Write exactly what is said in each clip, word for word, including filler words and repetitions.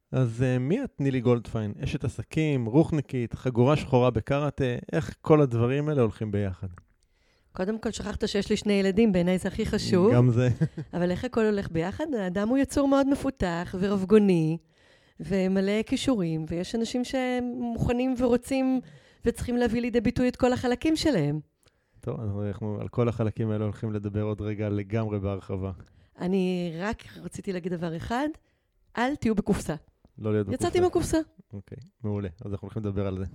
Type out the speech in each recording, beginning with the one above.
אז uh, מי את נילי גולדפיין? אשת עסקים, רוחניקית, חגורה שחורה בקראטה, איך כל הדברים האלה הולכים ביחד? קודם כל שכחת שיש לי שני ילדים, בעיניי זה הכי חשוב. גם זה. אבל איך הכל הולך ביחד? האדם הוא יצור מאוד מפותח ורבגוני, ומלא כישורים, ויש אנשים שמוכנים ורוצים וצריכים להביא לידי ביטוי את כל החלקים שלהם. טוב, אנחנו על כל החלקים האלה הולכים לדבר עוד רגע לגמרי בהרחבה. אני רק רציתי להגיד דבר אחד, אל תהיו בקופסה. לא להיות בקופסה. יצאתי מהקופסה. אוקיי, מעולה. אז אנחנו הולכים לדבר על זה.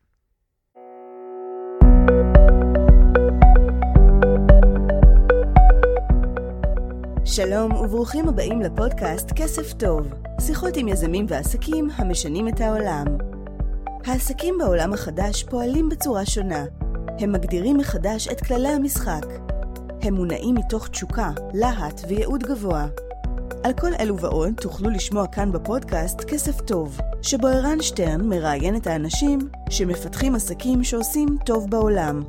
שלום וברוכים הבאים לפודקאסט כסף טוב, שיחות עם יזמים ועסקים המשנים את העולם. העסקים בעולם החדש פועלים בצורה שונה. הם מגדירים מחדש את כללי המשחק. הם מונעים מתוך תשוקה, להט וייעוד גבוה. על כל אלו ועוד תוכלו לשמוע כאן בפודקאסט כסף טוב, שבו ערן שטרן מראיין את האנשים שמפתחים עסקים שעושים טוב בעולם.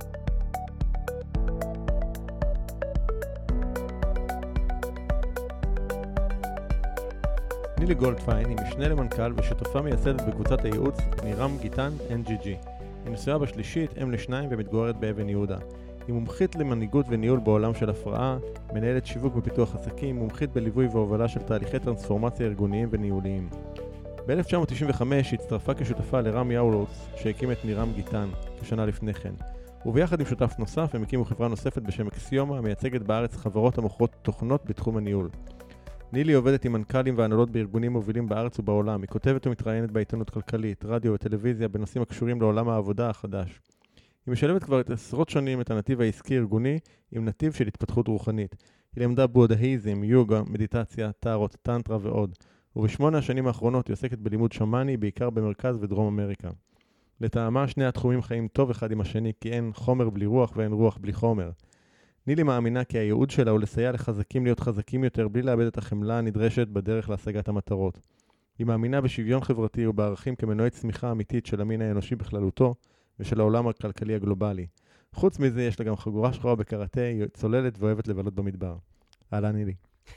נילי גולדפיין היא משנה למנכ"ל ושותפה מייסדת בקבוצת הייעוץ נירם גיטן אן ג'י ג'י. היא נשואה בשלישית, אם לשניים ומתגוררת באבן יהודה. היא מומחית למנהיגות וניהול בעולם של הפרעה, מנהלת שיווק ופיתוח עסקים, מומחית בליווי והובלה של תהליכי טרנספורמציה ארגוניים וניהוליים. ב-אלף תשע מאות תשעים וחמש היא הצטרפה כשותפה לרם יאולוס, שהקים את נירם גיטן כשנה לפני כן. וביחד עם שותף נוסף הם הקימו חברה נוספת בשם אקסיומה, המייצגת בארץ חברות המוכרות תוכנות בתחום הניהול. נילי עובדת עם מנכ"לים והנהלות בארגונים מובילים בארץ ובעולם. היא כותבת ומתראיינת בעיתונות כלכלית, רדיו וטלוויזיה בנושאים הקשורים לעולם העבודה החדש. היא משלבת כבר את עשרות שנים את הנתיב העסקי-ארגוני עם נתיב של התפתחות רוחנית. היא למדה בודהיזם, יוגה, מדיטציה, טארות, טנטרה ועוד. ובשמונה השנים האחרונות היא עוסקת בלימוד שמאני, בעיקר במרכז ודרום אמריקה. לטעמה שני התחומים חיים טוב אחד עם השני, כי אין חומר בלי רוח ואין רוח בלי חומר. נילי מאמינה כי הייעוד שלה הוא לסייע לחזקים להיות חזקים יותר בלי לאבד את החמלה הנדרשת בדרך להשגת המטרות. היא מאמינה בשוויון חברתי ובערכים כמנועי צמיחה אמיתית של המין האנושי בכללותו ושל העולם הכלכלי הגלובלי. חוץ מזה יש לה גם חגורה שחורה בקראטה, היא צוללת ואוהבת לבלות במדבר. אהלן נילי.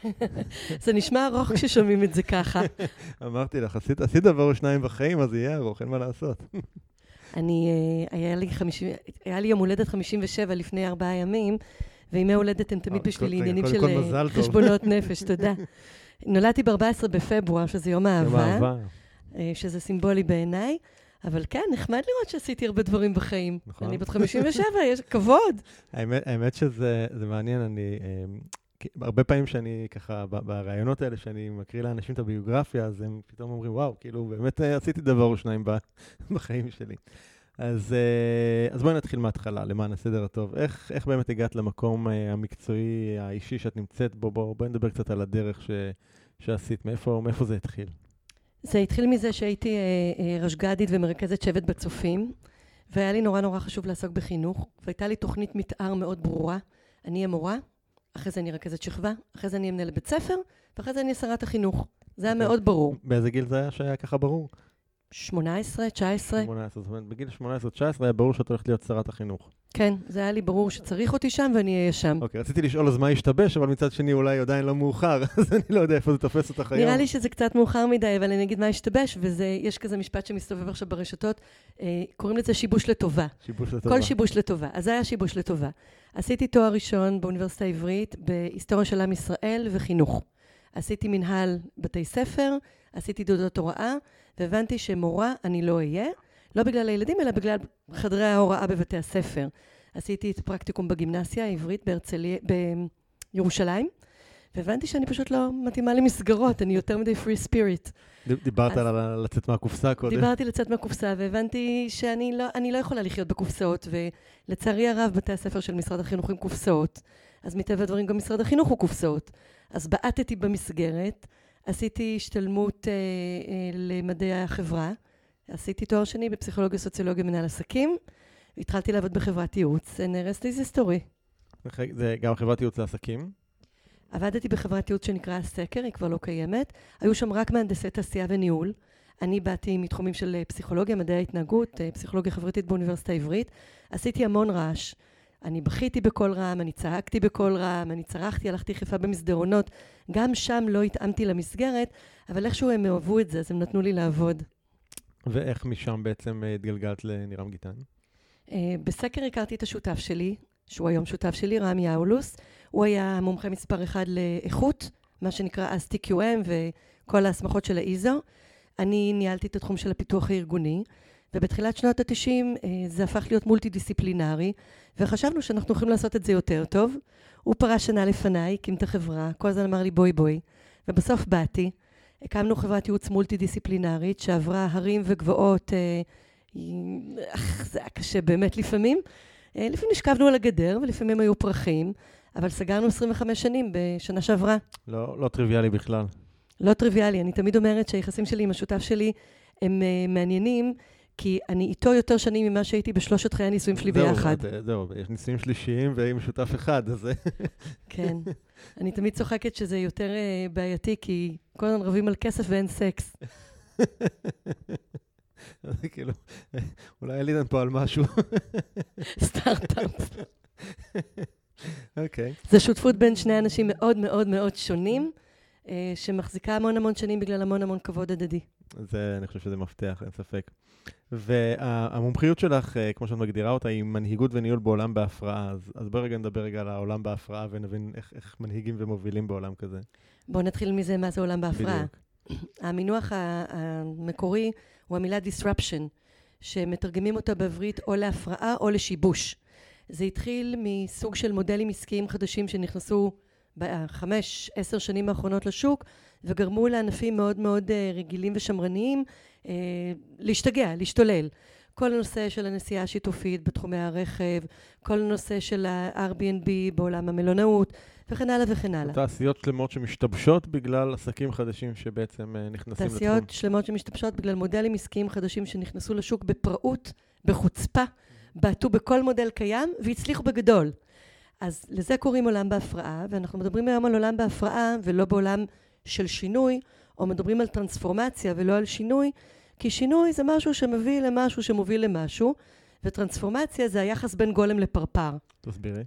זה נשמע ארוך כששומעים את זה ככה. אמרתי לך, עשית, עשית דבר או שניים בחיים, אז יהיה ארוך, אין מה לעשות. אני, היה לי, חמישים, היה לי יום הולדת חמישים ושבע לפני ארבעה ימים, וימי הולדת הם תמיד בשביל עניינים של חשבונות נפש, תודה. נולדתי ב-ארבעה עשר בפברואר, שזה יום האהבה, שזה סימבולי בעיניי, אבל כן, נחמד לראות שעשיתי הרבה דברים בחיים. אני בת חמישים ושבע, יש כבוד. האמת שזה מעניין, אני... הרבה פעמים שאני ככה, ברעיונות האלה שאני מקריא לאנשים את הביוגרפיה, אז הם פתאום אומרים, וואו, כאילו באמת עשיתי דבר או שניים בחיים שלי. אז, אז בואי נתחיל מההתחלה, למען הסדר הטוב. איך, איך באמת הגעת למקום המקצועי, האישי שאת נמצאת בו? בוא, בואי נדבר קצת על הדרך ש, שעשית, מאיפה, מאיפה זה התחיל? זה התחיל מזה שהייתי רשגדית ומרכזת שבט בצופים, והיה לי נורא נורא חשוב לעסוק בחינוך, והייתה לי תוכנית מתאר מאוד ברורה. אני המורה, אחרי זה אני רכזת שכבה, אחרי זה אני מנהלת בית ספר, ואחרי זה אני שרת החינוך. זה היה מאוד ברור. באיזה גיל זה היה שהיה ככה ברור? שמונה עשרה, תשע עשרה. שמונה עשרה, זאת אומרת, בגיל שמונה עשרה תשע עשרה היה ברור שאת הולכת להיות שרת החינוך. כן, זה היה לי ברור שצריך אותי שם ואני אהיה שם. אוקיי, רציתי לשאול אז מה ישתבש, אבל מצד שני אולי עדיין לא מאוחר, אז אני לא יודע איפה זה תופס אותך היום. נראה לי שזה קצת מאוחר מדי, אבל אני אגיד מה ישתבש, ויש כזה משפט שמסתובב עכשיו ברשתות, קוראים לזה שיבוש לטובה. שיבוש לטובה. כל שיבוש לטובה. אז זה היה שיבוש לטובה. עשיתי תואר ראשון באוניברסיטה העברית, בהיסטוריה של עם ישראל וחינוך. עשיתי מנהל בתי ספר, עשיתי תעודות הוראה, והבנתי שמורה אני לא אהיה, לא בגלל הילדים, אלא בגלל חדרי ההוראה בבתי הספר. עשיתי את פרקטיקום בגימנסיה העברית בהרצליה, בירושלים, והבנתי שאני פשוט לא מתאימה למסגרות, אני יותר מדי free spirit. דיברת על לצאת מהקופסה קודם? דיברתי לצאת מהקופסה, והבנתי שאני לא, אני לא יכולה לחיות בקופסאות, ולצערי הרב בתי הספר של משרד החינוך הם קופסאות, אז מטבע הדברים גם משרד החינוך הוא קופסאות. אז בעטתי במסגרת, עשיתי השתלמות אה, אה, למדעי החברה, עשיתי תואר שני בפסיכולוגיה, סוציולוגיה, מנהל עסקים, והתחלתי לעבוד בחברת ייעוץ, נרס לי זה סטורי. זה גם חברת ייעוץ לעסקים? עבדתי בחברת ייעוץ שנקרא הסקר, היא כבר לא קיימת, היו שם רק מהנדסי תעשייה וניהול, אני באתי מתחומים של פסיכולוגיה, מדעי ההתנהגות, פסיכולוגיה חברתית באוניברסיטה העברית, עשיתי המון רעש, אני בכיתי בכל רם, אני צעקתי בכל רם, אני צרחתי, הלכתי חיפה במסדרונות. גם שם לא התאמתי למסגרת, אבל איכשהו הם אוהבו את זה, אז הם נתנו לי לעבוד. ואיך משם בעצם התגלגלת לנירם גיטן? בסקר הכרתי את השותף שלי, שהוא היום שותף שלי, רם יאולוס. הוא היה מומחה מספר אחד לאיכות, מה שנקרא אז טי קיו אם וכל ההסמכות של האיזו. אני ניהלתי את התחום של הפיתוח הארגוני, ובתחילת שנות ה-תשעים זה הפך להיות מולטי-דיסציפלינרי, וחשבנו שאנחנו יכולים לעשות את זה יותר טוב. הוא פרש שנה לפניי, הקים את החברה, כל הזמן אמר לי בואי בואי, ובסוף באתי. הקמנו חברת ייעוץ מולטי-דיסציפלינרית שעברה הרים וגבעות, אך, זה היה קשה באמת לפעמים. לפעמים נשכבנו על הגדר ולפעמים היו פרחים, אבל סגרנו עשרים וחמש שנים בשנה שעברה. לא, לא טריוויאלי בכלל. לא טריוויאלי, אני תמיד אומרת שהיחסים שלי עם השותף שלי הם uh, מעניינים, כי אני איתו יותר שנים ממה שהייתי בשלושת חיי הנישואים שלי זהו, ביחד. זהו, זהו, יש נישואים שלישיים ועם שותף אחד, אז... כן, אני תמיד צוחקת שזה יותר uh, בעייתי, כי כל הזמן רבים על כסף ואין סקס. אז כאילו, אולי אלידן פה על משהו. סטארט-אפ. אוקיי. זו שותפות בין שני אנשים מאוד מאוד מאוד שונים, שמחזיקה המון המון שנים בגלל המון המון כבוד הדדי. זה, אני חושב שזה מפתח, אין ספק. והמומחיות שלך, כמו שאת מגדירה אותה, היא מנהיגות וניהול בעולם בהפרעה. אז, אז בוא רגע נדבר רגע על העולם בהפרעה ונבין איך, איך מנהיגים ומובילים בעולם כזה. בואו נתחיל מזה מה זה עולם בהפרעה. בדיוק. המינוח המקורי הוא המילה disruption, שמתרגמים אותה בעברית או להפרעה או לשיבוש. זה התחיל מסוג של מודלים עסקיים חדשים שנכנסו בחמש, עשר שנים האחרונות לשוק, וגרמו לענפים מאוד מאוד רגילים ושמרניים להשתגע, להשתולל. כל הנושא של הנסיעה השיתופית בתחומי הרכב, כל הנושא של ה-אר בי אנד בי בעולם המלונאות, וכן הלאה וכן הלאה. תעשיות שלמות שמשתבשות בגלל עסקים חדשים שבעצם נכנסים לתחום. תעשיות שלמות שמשתבשות בגלל מודלים עסקיים חדשים שנכנסו לשוק בפראות, בחוצפה, בעטו בכל מודל קיים והצליחו בגדול. אז לזה קוראים עולם בהפרעה, ואנחנו מדברים היום על עולם בהפרעה ולא בעולם של שינוי, או מדברים על טרנספורמציה ולא על שינוי, כי שינוי זה משהו שמביא למשהו שמוביל למשהו, וטרנספורמציה זה היחס בין גולם לפרפר. תסבירי.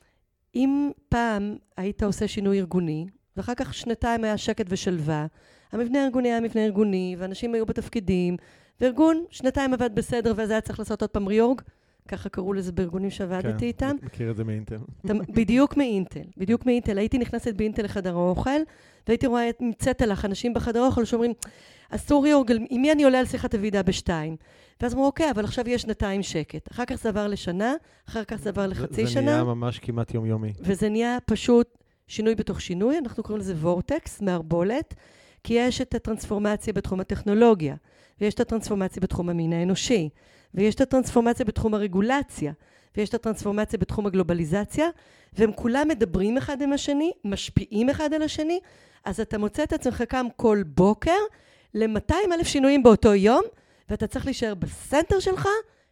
אם פעם היית עושה שינוי ארגוני, ואחר כך שנתיים היה שקט ושלווה, המבנה הארגוני היה מבנה ארגוני, ואנשים היו בתפקידים, וארגון שנתיים עבד בסדר, ואז היה צריך לעשות עוד פעם ריורג, ככה קראו לזה בארגונים שעבדתי כן, איתם. מכיר את זה מאינטל. בדיוק מאינטל, בדיוק מאינטל. הייתי נכנסת באינטל לחדר האוכל, והייתי רואה את מצאת לך אנשים בחדר האוכל שאומרים, אסור ריורג, עם מי אני עולה על שיחת הוועידה בשתיים? ואז אמרו, אוקיי, אבל עכשיו יש שנתיים שקט. אחר כך זה עבר לשנה, אחר כך זה עבר לחצי זה שנה. זה נהיה ממש כמעט יומיומי. וזה נהיה פשוט שינוי בתוך שינוי, אנחנו קוראים לזה וורטקס, מערבולת, כי יש את הטרנספורמציה בתחום הטכנולוגיה, ויש את הטרנספורמציה בתחום המין האנושי, ויש את הטרנספורמציה בתחום הרגולציה, ויש את הטרנספורמציה בתחום הגלובליזציה, והם כולם מדברים אחד עם השני, משפיעים אחד על השני, אז אתה מוצא את עצמך קם כל בוקר ל-מאתיים אלף שינויים באותו יום, ואתה צריך להישאר בסנטר שלך,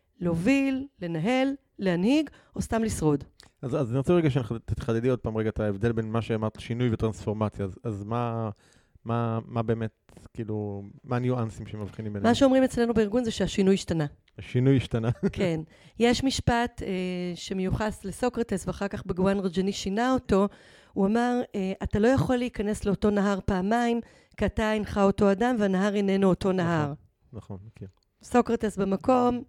להוביל, לנהל, להנהיג, או סתם לשרוד. אז, אז אני רוצה רגע שתתחדדי עוד פעם רגע את ההבדל בין מה שאמרת, שינוי וטרנספורמציה. אז, אז מה, מה, מה באמת, כאילו, מה הניואנסים שמבחינים ביניהם? מה שאומרים אצלנו בארגון זה שהשינוי השתנה. השינוי השתנה. כן. יש משפט אה, שמיוחס לסוקרטס, ואחר כך בגואן רג'ני שינה אותו, הוא אמר, אה, אתה לא יכול להיכנס לאותו נהר פעמיים, כי אתה אינך אותו אדם, והנהר איננו אותו נהר. נכון, מכיר. סוקרטס במקום,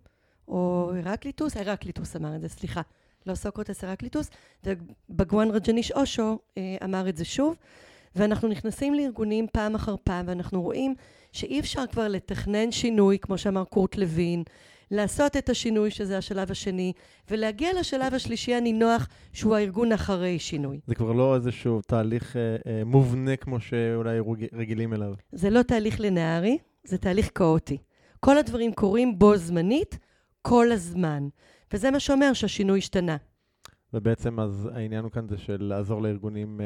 או הרקליטוס, הרקליטוס אמר את זה, סליחה. לא סוקרטס, הרקליטוס, ובגואן רג'ניש אושו אה, אמר את זה שוב, ואנחנו נכנסים לארגונים פעם אחר פעם, ואנחנו רואים שאי אפשר כבר לתכנן שינוי, כמו שאמר קורט לוין, לעשות את השינוי, שזה השלב השני, ולהגיע לשלב השלישי הנינוח, שהוא הארגון אחרי שינוי. זה כבר לא איזשהו תהליך אה, אה, מובנה, כמו שאולי רגילים אליו. זה לא תהליך לינארי, זה תהליך כאוטי. כל הדברים קורים בו זמנית, כל הזמן. וזה מה שאומר שהשינוי השתנה. ובעצם אז העניין הוא כאן זה של לעזור לארגונים, אה,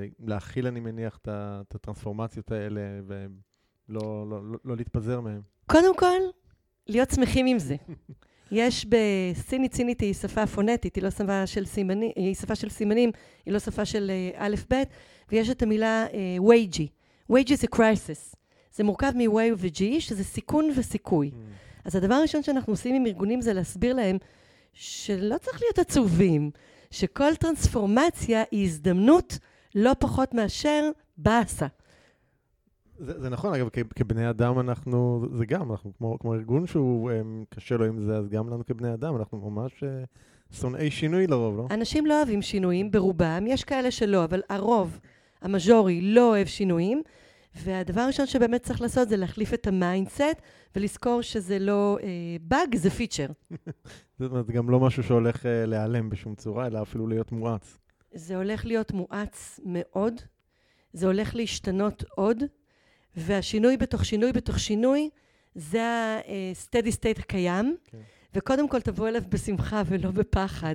להכיל אני מניח את הטרנספורמציות האלה, ולא לא, לא, לא להתפזר מהם. קודם כל, להיות שמחים עם זה. יש בסינית, סינית היא שפה פונטית, היא לא שפה של סימנים, היא שפה של סימנים, היא לא שפה של א' ב', ויש את המילה וייג'י. וייג'י זה crisis. זה מורכב מ-way ו-G, שזה סיכון וסיכוי. אז הדבר הראשון שאנחנו עושים עם ארגונים זה להסביר להם שלא צריך להיות עצובים, שכל טרנספורמציה היא הזדמנות לא פחות מאשר באסה. זה, זה נכון, אגב, כ, כבני אדם אנחנו, זה גם, אנחנו כמו, כמו ארגון שהוא um, קשה לו עם זה, אז גם לנו כבני אדם, אנחנו ממש uh, שונאי שינוי לרוב, לא? אנשים לא אוהבים שינויים ברובם, יש כאלה שלא, אבל הרוב, המז'ורי, לא אוהב שינויים, והדבר הראשון שבאמת צריך לעשות זה להחליף את המיינדסט, ולזכור שזה לא באג, uh, זה פיצ'ר. זאת אומרת, גם לא משהו שהולך uh, להיעלם בשום צורה, אלא אפילו להיות מואץ. זה הולך להיות מואץ מאוד, זה הולך להשתנות עוד, והשינוי בתוך שינוי בתוך שינוי, זה ה-steady state הקיים, okay. וקודם כל תבוא אליו בשמחה ולא בפחד.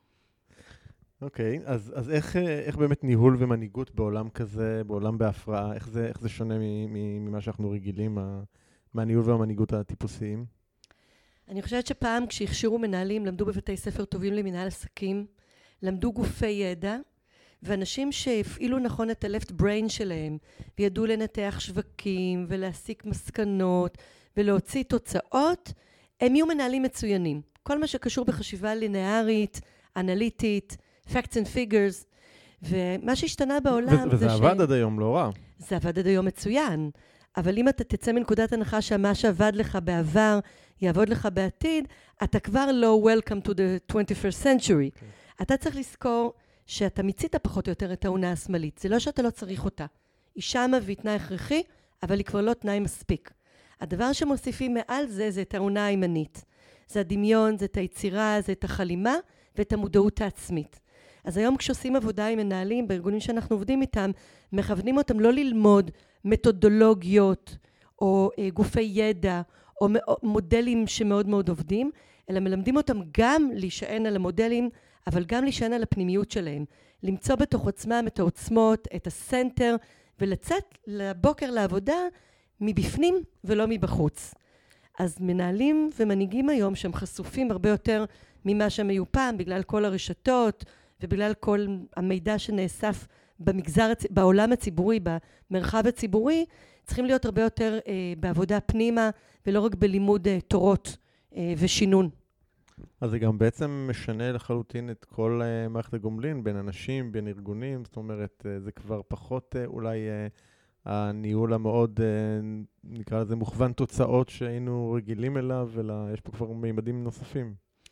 אוקיי, okay, אז, אז איך, איך באמת ניהול ומנהיגות בעולם כזה, בעולם בהפרעה, איך זה, איך זה שונה ממה שאנחנו רגילים, מה, מהניהול והמנהיגות הטיפוסיים? אני חושבת שפעם כשהכשירו מנהלים, למדו בבתי ספר טובים למנהל עסקים, למדו גופי ידע, ואנשים שהפעילו נכון את ה-left brain שלהם, וידעו לנתח שווקים, ולהסיק מסקנות, ולהוציא תוצאות, הם יהיו מנהלים מצוינים. כל מה שקשור בחשיבה לינארית, אנליטית, facts and figures, ומה שהשתנה בעולם וזה עבד עד היום לא רע. זה עבד עד היום מצוין, אבל אם אתה תצא מנקודת הנחה שמה שעבד לך בעבר, יעבוד לך בעתיד, אתה כבר לא welcome to the twenty-first century. Okay. אתה צריך לזכור שאתה מיצית פחות או יותר את העונה השמאלית. זה לא שאתה לא צריך אותה. היא שמה והיא תנאי הכרחי, אבל היא כבר לא תנאי מספיק. הדבר שמוסיפים מעל זה, זה את העונה הימנית. זה הדמיון, זה את היצירה, זה את החלימה ואת המודעות העצמית. אז היום כשעושים עבודה עם מנהלים, בארגונים שאנחנו עובדים איתם, מכוונים אותם לא ללמוד מתודולוגיות, או אה, גופי ידע, או מודלים שמאוד מאוד עובדים, אלא מלמדים אותם גם להישען על המודלים, אבל גם להישען על הפנימיות שלהם. למצוא בתוך עצמם את העוצמות, את הסנטר, ולצאת לבוקר לעבודה מבפנים ולא מבחוץ. אז מנהלים ומנהיגים היום שהם חשופים הרבה יותר ממה שהם היו פעם, בגלל כל הרשתות, ובגלל כל המידע שנאסף במגזר, בעולם הציבורי, במרחב הציבורי, צריכים להיות הרבה יותר אה, בעבודה פנימה, ולא רק בלימוד אה, תורות אה, ושינון. אז זה גם בעצם משנה לחלוטין את כל uh, מערכת הגומלין, בין אנשים, בין ארגונים, זאת אומרת, uh, זה כבר פחות uh, אולי uh, הניהול המאוד, uh, נקרא לזה, מוכוון תוצאות שהיינו רגילים אליו, אלא יש פה כבר מימדים נוספים.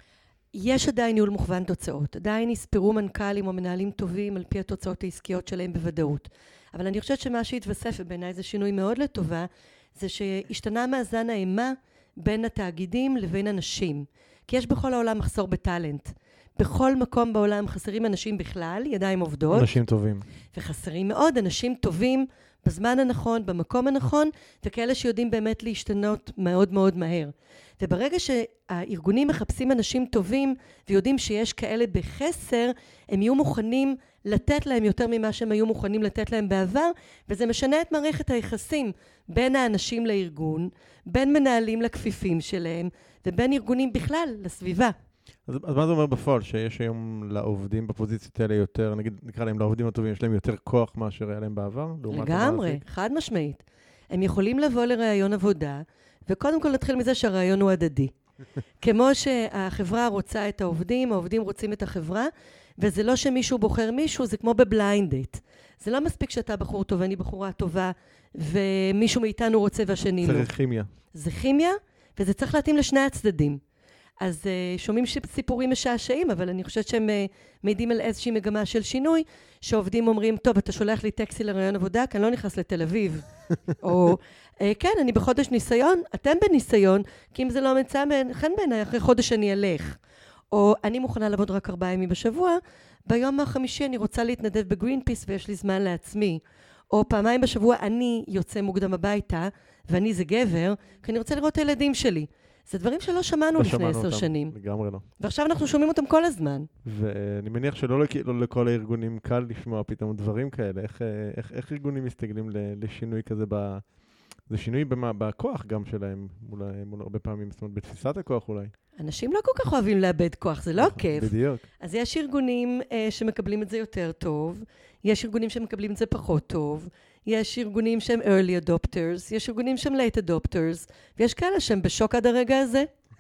יש עדיין ניהול מוכוון תוצאות, עדיין יספרו מנכ"לים או מנהלים טובים על פי התוצאות העסקיות שלהם בוודאות. אבל אני חושבת שמה שהתווסף, ובעיניי זה שינוי מאוד לטובה, זה שהשתנה מאזן האימה בין התאגידים לבין אנשים. כי יש בכל העולם מחסור בטלנט. בכל מקום בעולם חסרים אנשים בכלל, ידיים עובדות. אנשים טובים. וחסרים מאוד אנשים טובים בזמן הנכון, במקום הנכון, וכאלה שיודעים באמת להשתנות מאוד מאוד מהר. וברגע שהארגונים מחפשים אנשים טובים, ויודעים שיש כאלה בחסר, הם יהיו מוכנים לתת להם יותר ממה שהם היו מוכנים לתת להם בעבר, וזה משנה את מערכת היחסים בין האנשים לארגון, בין מנהלים לכפיפים שלהם, ובין ארגונים בכלל לסביבה. אז, אז מה זה אומר בפועל? שיש היום לעובדים בפוזיציות האלה יותר, נגיד, נקרא להם לעובדים הטובים, יש להם יותר כוח מאשר היה להם בעבר? לגמרי, חד משמעית. הם יכולים לבוא לרעיון עבודה, וקודם כל נתחיל מזה שהרעיון הוא הדדי. כמו שהחברה רוצה את העובדים, העובדים רוצים את החברה, וזה לא שמישהו בוחר מישהו, זה כמו בבליינד דייט. זה לא מספיק שאתה בחור טוב ואני בחורה טובה, ומישהו מאיתנו רוצה והשני לא. זה כימיה. זה כימיה, וזה צריך להתאים לשני הצדדים. אז uh, שומעים סיפורים משעשעים, אבל אני חושבת שהם uh, מעידים על איזושהי מגמה של שינוי, שעובדים אומרים, טוב, אתה שולח לי טקסי לרעיון עבודה, כי אני לא נכנס לתל אביב. או, uh, כן, אני בחודש ניסיון, אתם בניסיון, כי אם זה לא מצא, כן בעיניי, אחרי חודש אני אלך. או אני מוכנה לעבוד רק ארבעה ימים בשבוע, ביום החמישי אני רוצה להתנדב בגרינפיס ויש לי זמן לעצמי. או פעמיים בשבוע אני יוצא מוקדם הביתה, ואני זה גבר, כי אני רוצה לראות את הילדים שלי. זה דברים שלא שמענו לא לפני עשר שנים. לגמרי לא. ועכשיו אנחנו שומעים אותם כל הזמן. ואני מניח שלא לא לכל הארגונים קל לשמוע פתאום דברים כאלה. איך, איך, איך ארגונים מסתגלים לשינוי כזה ב... זה שינוי במה, בכוח גם שלהם, אולי, מול הרבה פעמים, זאת אומרת, בתפיסת הכוח אולי. אנשים לא כל כך אוהבים לאבד כוח, זה לא כיף. בדיוק. אז יש ארגונים אה, שמקבלים את זה יותר טוב, יש ארגונים שמקבלים את זה פחות טוב, יש ארגונים שהם early adopters, יש ארגונים שהם late adopters, ויש כאלה שהם בשוק עד הרגע הזה.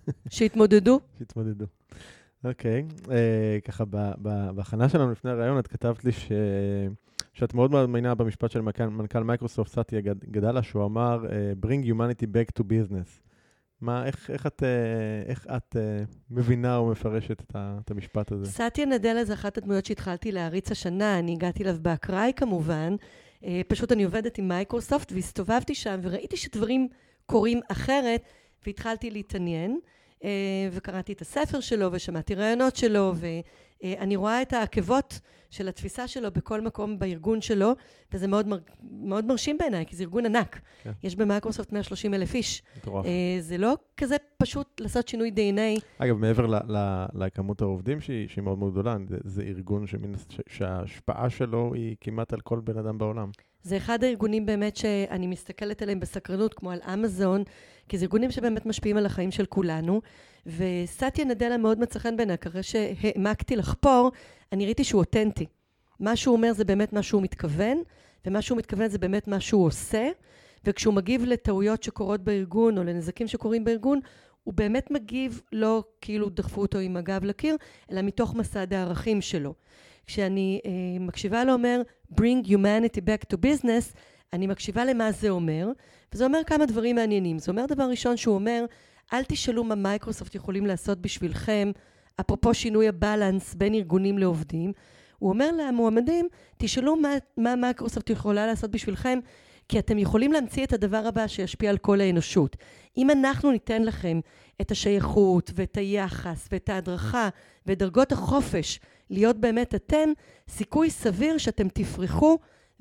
שהתמודדו. שהתמודדו. אוקיי, ככה בהכנה שלנו לפני הרעיון, את כתבת לי ש... שאת מאוד מאמינה במשפט של מנכ"ל מייקרוסופט, סאטיה גדלה, שהוא אמר, bring humanity back to business. מה, איך, איך את, איך את מבינה או מפרשת את, את המשפט הזה? סאטיה נדלה זה אחת הדמויות שהתחלתי להריץ השנה, אני הגעתי אליו באקראי כמובן, פשוט אני עובדת עם מייקרוסופט והסתובבתי שם וראיתי שדברים קורים אחרת, והתחלתי להתעניין, וקראתי את הספר שלו ושמעתי רעיונות שלו, ואני רואה את העקבות של התפיסה שלו בכל מקום בארגון שלו, וזה מאוד, מר, מאוד מרשים בעיניי, כי זה ארגון ענק. כן. יש במייקרוסופט מאה ושלושים אלף איש. מטורף. זה לא כזה פשוט לעשות שינוי די אן איי. אגב, מעבר לכמות העובדים שהיא, שהיא מאוד מאוד גדולה, זה, זה ארגון שמין, שההשפעה שלו היא כמעט על כל בן אדם בעולם. זה אחד הארגונים באמת שאני מסתכלת עליהם בסקרנות, כמו על אמזון, כי זה ארגונים שבאמת משפיעים על החיים של כולנו, וסאטיה נדלה מאוד מצא חן בעיניי, אחרי שהעמקתי לחפור, אני ראיתי שהוא אותנטי. מה שהוא אומר זה באמת מה שהוא מתכוון, ומה שהוא מתכוון זה באמת מה שהוא עושה, וכשהוא מגיב לטעויות שקורות בארגון, או לנזקים שקורים בארגון, הוא באמת מגיב לא כאילו דחפו אותו עם הגב לקיר, אלא מתוך מסד הערכים שלו. כשאני אה, מקשיבה לו אומר, bring humanity back to business, אני מקשיבה למה זה אומר, וזה אומר כמה דברים מעניינים. זה אומר דבר ראשון שהוא אומר, אל תשאלו מה מייקרוסופט יכולים לעשות בשבילכם, אפרופו שינוי הבלנס בין ארגונים לעובדים, הוא אומר למועמדים, תשאלו מה, מה מייקרוסופט יכולה לעשות בשבילכם, כי אתם יכולים להמציא את הדבר הבא שישפיע על כל האנושות. אם אנחנו ניתן לכם את השייכות ואת היחס ואת ההדרכה ודרגות החופש להיות באמת אתם, סיכוי סביר שאתם תפרחו,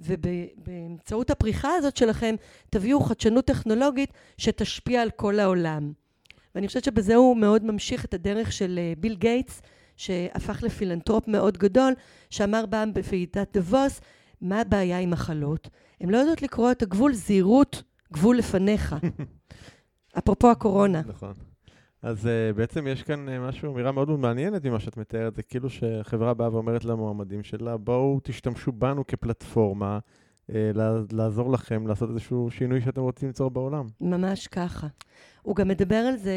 ובאמצעות הפריחה הזאת שלכם תביאו חדשנות טכנולוגית שתשפיע על כל העולם. ואני חושבת שבזה הוא מאוד ממשיך את הדרך של ביל גייטס, שהפך לפילנטרופ מאוד גדול, שאמר פעם בוועידת דבוס, מה הבעיה עם מחלות? הם לא יודעות לקרוא את הגבול, זהירות, גבול לפניך. אפרופו הקורונה. נכון. אז uh, בעצם יש כאן uh, משהו, אמירה מאוד מאוד מעניינת ממה שאת מתארת, זה כאילו שחברה באה ואומרת למועמדים שלה, בואו תשתמשו בנו כפלטפורמה, uh, לעזור לכם, לעשות איזשהו שינוי שאתם רוצים ליצור בעולם. ממש ככה. הוא גם מדבר על זה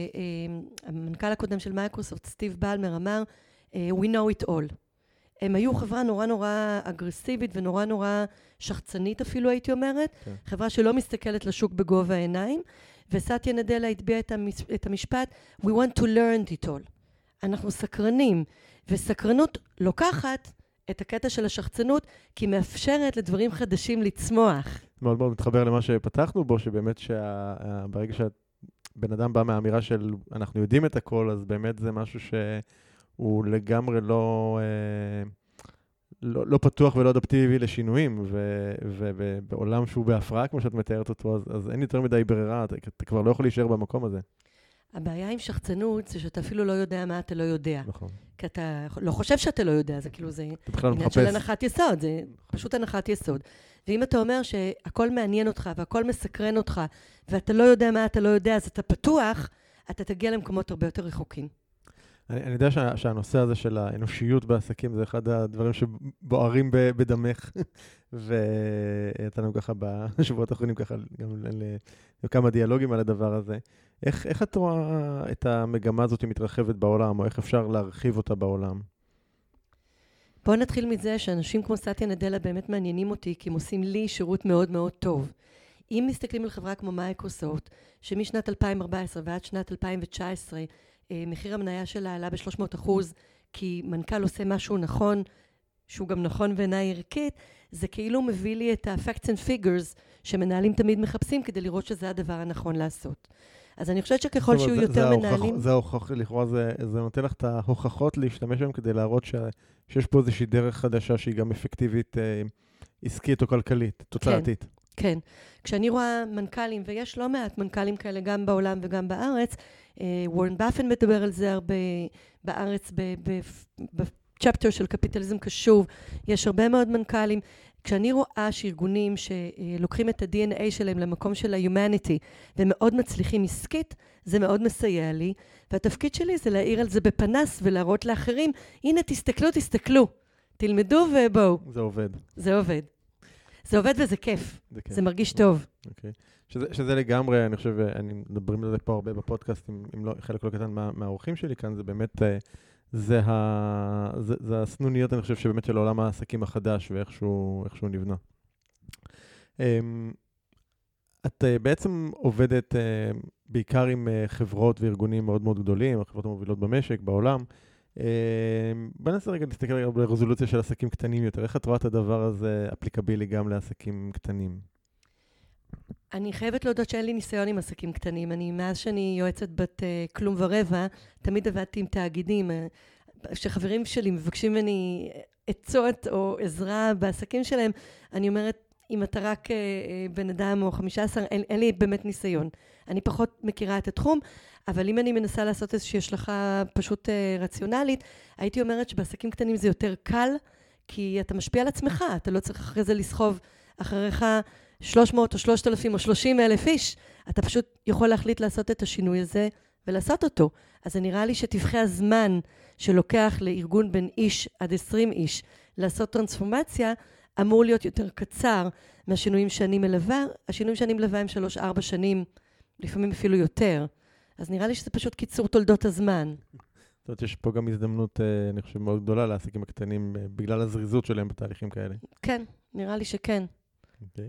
שהמנכ"ל הקודם של מייקרוסופט, סטיב בלמר, אמר, we know it all. הם היו חברה נורא נורא אגרסיבית ונורא נורא שחצנית אפילו, הייתי אומרת. כן. חברה שלא מסתכלת לשוק בגובה העיניים, וסאטיה נדלה התביע את, המש, את המשפט, we want to learn it all. אנחנו סקרנים, וסקרנות לוקחת את הקטע של השחצנות, כי מאפשרת לדברים חדשים לצמוח. מאוד מאוד מתחבר למה שפתחנו בו, שבאמת שברגע שהבן אדם בא מהאמירה של אנחנו יודעים את הכל, אז באמת זה משהו שהוא לגמרי לא, לא, לא פתוח ולא אדפטיבי לשינויים, ו, ובעולם שהוא בהפרעה, כמו שאת מתארת אותו, אז, אז אין יותר מדי ברירה, אתה, אתה כבר לא יכול להישאר במקום הזה. הבעיה עם שחצנות זה שאתה אפילו לא יודע מה אתה לא יודע. נכון. כי אתה לא חושב שאתה לא יודע, זה כאילו זה עניין של הנחת יסוד, זה פשוט הנחת יסוד. ואם אתה אומר שהכל מעניין אותך והכל מסקרן אותך, ואתה לא יודע מה אתה לא יודע, אז אתה פתוח, אתה תגיע למקומות הרבה יותר רחוקים. אני, אני יודע שה, שהנושא הזה של האנושיות בעסקים זה אחד הדברים שבוערים בדמך, ואתנו ככה בשבועות האחרונים ככה גם לכמה דיאלוגים על הדבר הזה. איך, איך את רואה את המגמה הזאת מתרחבת בעולם, או איך אפשר להרחיב אותה בעולם? בואו נתחיל מזה שאנשים כמו סאטיה נדלה באמת מעניינים אותי, כי הם עושים לי שירות מאוד מאוד טוב. אם מסתכלים על חברה כמו מייקרוסופט, שמשנת אלפיים וארבע עשרה ועד שנת אלפיים תשע עשרה, מחיר המניה שלה עלה ב-שלוש מאות אחוז, כי מנכ"ל עושה משהו נכון, שהוא גם נכון בעיניי ערכית, זה כאילו מביא לי את ה-facts and figures שמנהלים תמיד מחפשים כדי לראות שזה הדבר הנכון לעשות. אז אני חושבת שככל שיהיו יותר מנהלים... זה ההוכח, לכאורה זה, זה נותן לך את ההוכחות להשתמש בהם כדי להראות ש, שיש פה איזושהי דרך חדשה שהיא גם אפקטיבית, אה, עסקית או כלכלית, תוצאתית. כן, כן. כשאני רואה מנכ"לים, ויש לא מעט מנכ"לים כאלה גם בעולם וגם בארץ, וורן באפן מדבר על זה הרבה בארץ, בצ'פטר של קפיטליזם קשוב, יש הרבה מאוד מנכ"לים. כשאני רואה שארגונים שלוקחים את ה-די אן איי שלהם למקום של ה-humanity, ומאוד מצליחים עסקית, זה מאוד מסייע לי, והתפקיד שלי זה להעיר על זה בפנס, ולהראות לאחרים, הנה תסתכלו, תסתכלו, תלמדו ובואו. זה עובד. זה עובד. זה עובד וזה כיף. זה כיף. זה מרגיש טוב. אוקיי. שזה, שזה לגמרי, אני חושב, אני מדברים על זה פה הרבה בפודקאסט, עם, עם לא, חלק לא קטן מה, מהאורחים שלי כאן, זה באמת, זה, ה, זה, זה הסנוניות, אני חושב, שבאמת של עולם העסקים החדש, ואיכשהו איכשהו נבנה. את בעצם עובדת בעיקר עם חברות וארגונים מאוד מאוד גדולים, החברות המובילות במשק, בעולם. בוא ננסה רגע להסתכל רגע ברזולוציה של עסקים קטנים יותר. איך את רואה את הדבר הזה אפליקבילי גם לעסקים קטנים? אני חייבת להודות שאין לי ניסיון עם עסקים קטנים. אני, מאז שאני יועצת בת uh, כלום ורבע, תמיד עבדתי עם תאגידים. Uh, שחברים שלי מבקשים ממני עצות או עזרה בעסקים שלהם, אני אומרת, אם אתה רק uh, בן אדם או חמישה עשר, אין, אין לי באמת ניסיון. אני פחות מכירה את התחום, אבל אם אני מנסה לעשות איזושהי השלכה פשוט uh, רציונלית, הייתי אומרת שבעסקים קטנים זה יותר קל, כי אתה משפיע על עצמך, אתה לא צריך אחרי זה לסחוב אחריך שלוש מאות או שלושת אלפים או שלושים אלף איש, אתה פשוט יכול להחליט לעשות את השינוי הזה ולעשות אותו. אז זה נראה לי שטווחי הזמן שלוקח לארגון בין איש עד עשרים איש לעשות טרנספורמציה, אמור להיות יותר קצר מהשינויים שאני מלווה. השינויים שאני מלווה הם שלוש, ארבע שנים, לפעמים אפילו יותר. אז נראה לי שזה פשוט קיצור תולדות הזמן. זאת אומרת, יש פה גם הזדמנות, אני חושב, מאוד גדולה לעסקים הקטנים, בגלל הזריזות שלהם בתהליכים כאלה. כן, נראה לי שכן. אוקיי.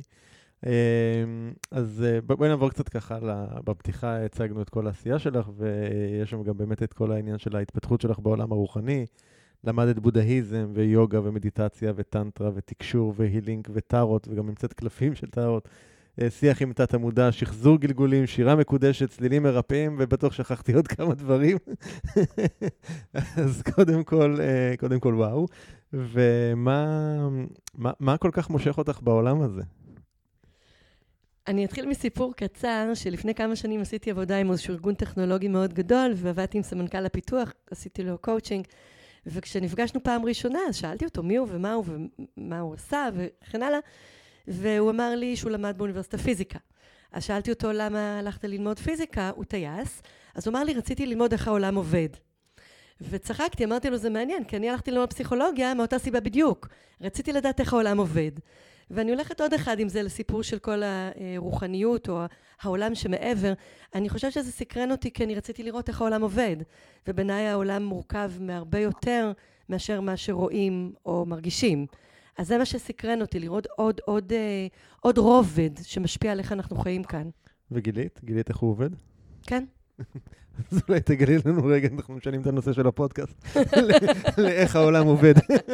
אז בואי נעבור קצת ככה, בפתיחה הצגנו את כל העשייה שלך, ויש שם גם באמת את כל העניין של ההתפתחות שלך בעולם הרוחני. למדת בודהיזם ויוגה ומדיטציה וטנטרה ותקשור והילינק וטארות, וגם נמצאת קלפים של טארות. שיח עם תת המודע, שחזור גלגולים, שירה מקודשת, צלילים מרפאים, ובטוח שכחתי עוד כמה דברים. אז קודם כל, קודם כל וואו. ומה מה, מה כל כך מושך אותך בעולם הזה? אני אתחיל מסיפור קצר, שלפני כמה שנים עשיתי עבודה עם איזשהו ארגון טכנולוגי מאוד גדול, ועבדתי עם סמנכ"ל הפיתוח, עשיתי לו קואוצ'ינג, וכשנפגשנו פעם ראשונה, אז שאלתי אותו מי הוא ומה הוא ומה הוא עשה וכן הלאה, והוא אמר לי שהוא למד באוניברסיטה פיזיקה. אז שאלתי אותו למה הלכת ללמוד פיזיקה, הוא טייס, אז הוא אמר לי רציתי ללמוד איך העולם עובד. וצחקתי, אמרתי לו זה מעניין, כי אני הלכתי ללמוד פסיכולוגיה מאותה סיבה בדיוק. רציתי לדעת איך העולם עובד. ואני הולכת עוד אחד עם זה לסיפור של כל הרוחניות או העולם שמעבר. אני חושבת שזה סקרן אותי כי אני רציתי לראות איך העולם עובד. ובעיניי העולם מורכב מהרבה יותר מאשר מה שרואים או מרגישים. אז זה מה שסקרן אותי, לראות עוד, עוד, עוד רובד שמשפיע על איך אנחנו חיים כאן. וגילית? גילית איך הוא עובד? כן. אז אולי תגלי לנו רגע, אנחנו משנים את הנושא של הפודקאסט, לאיך העולם עובד.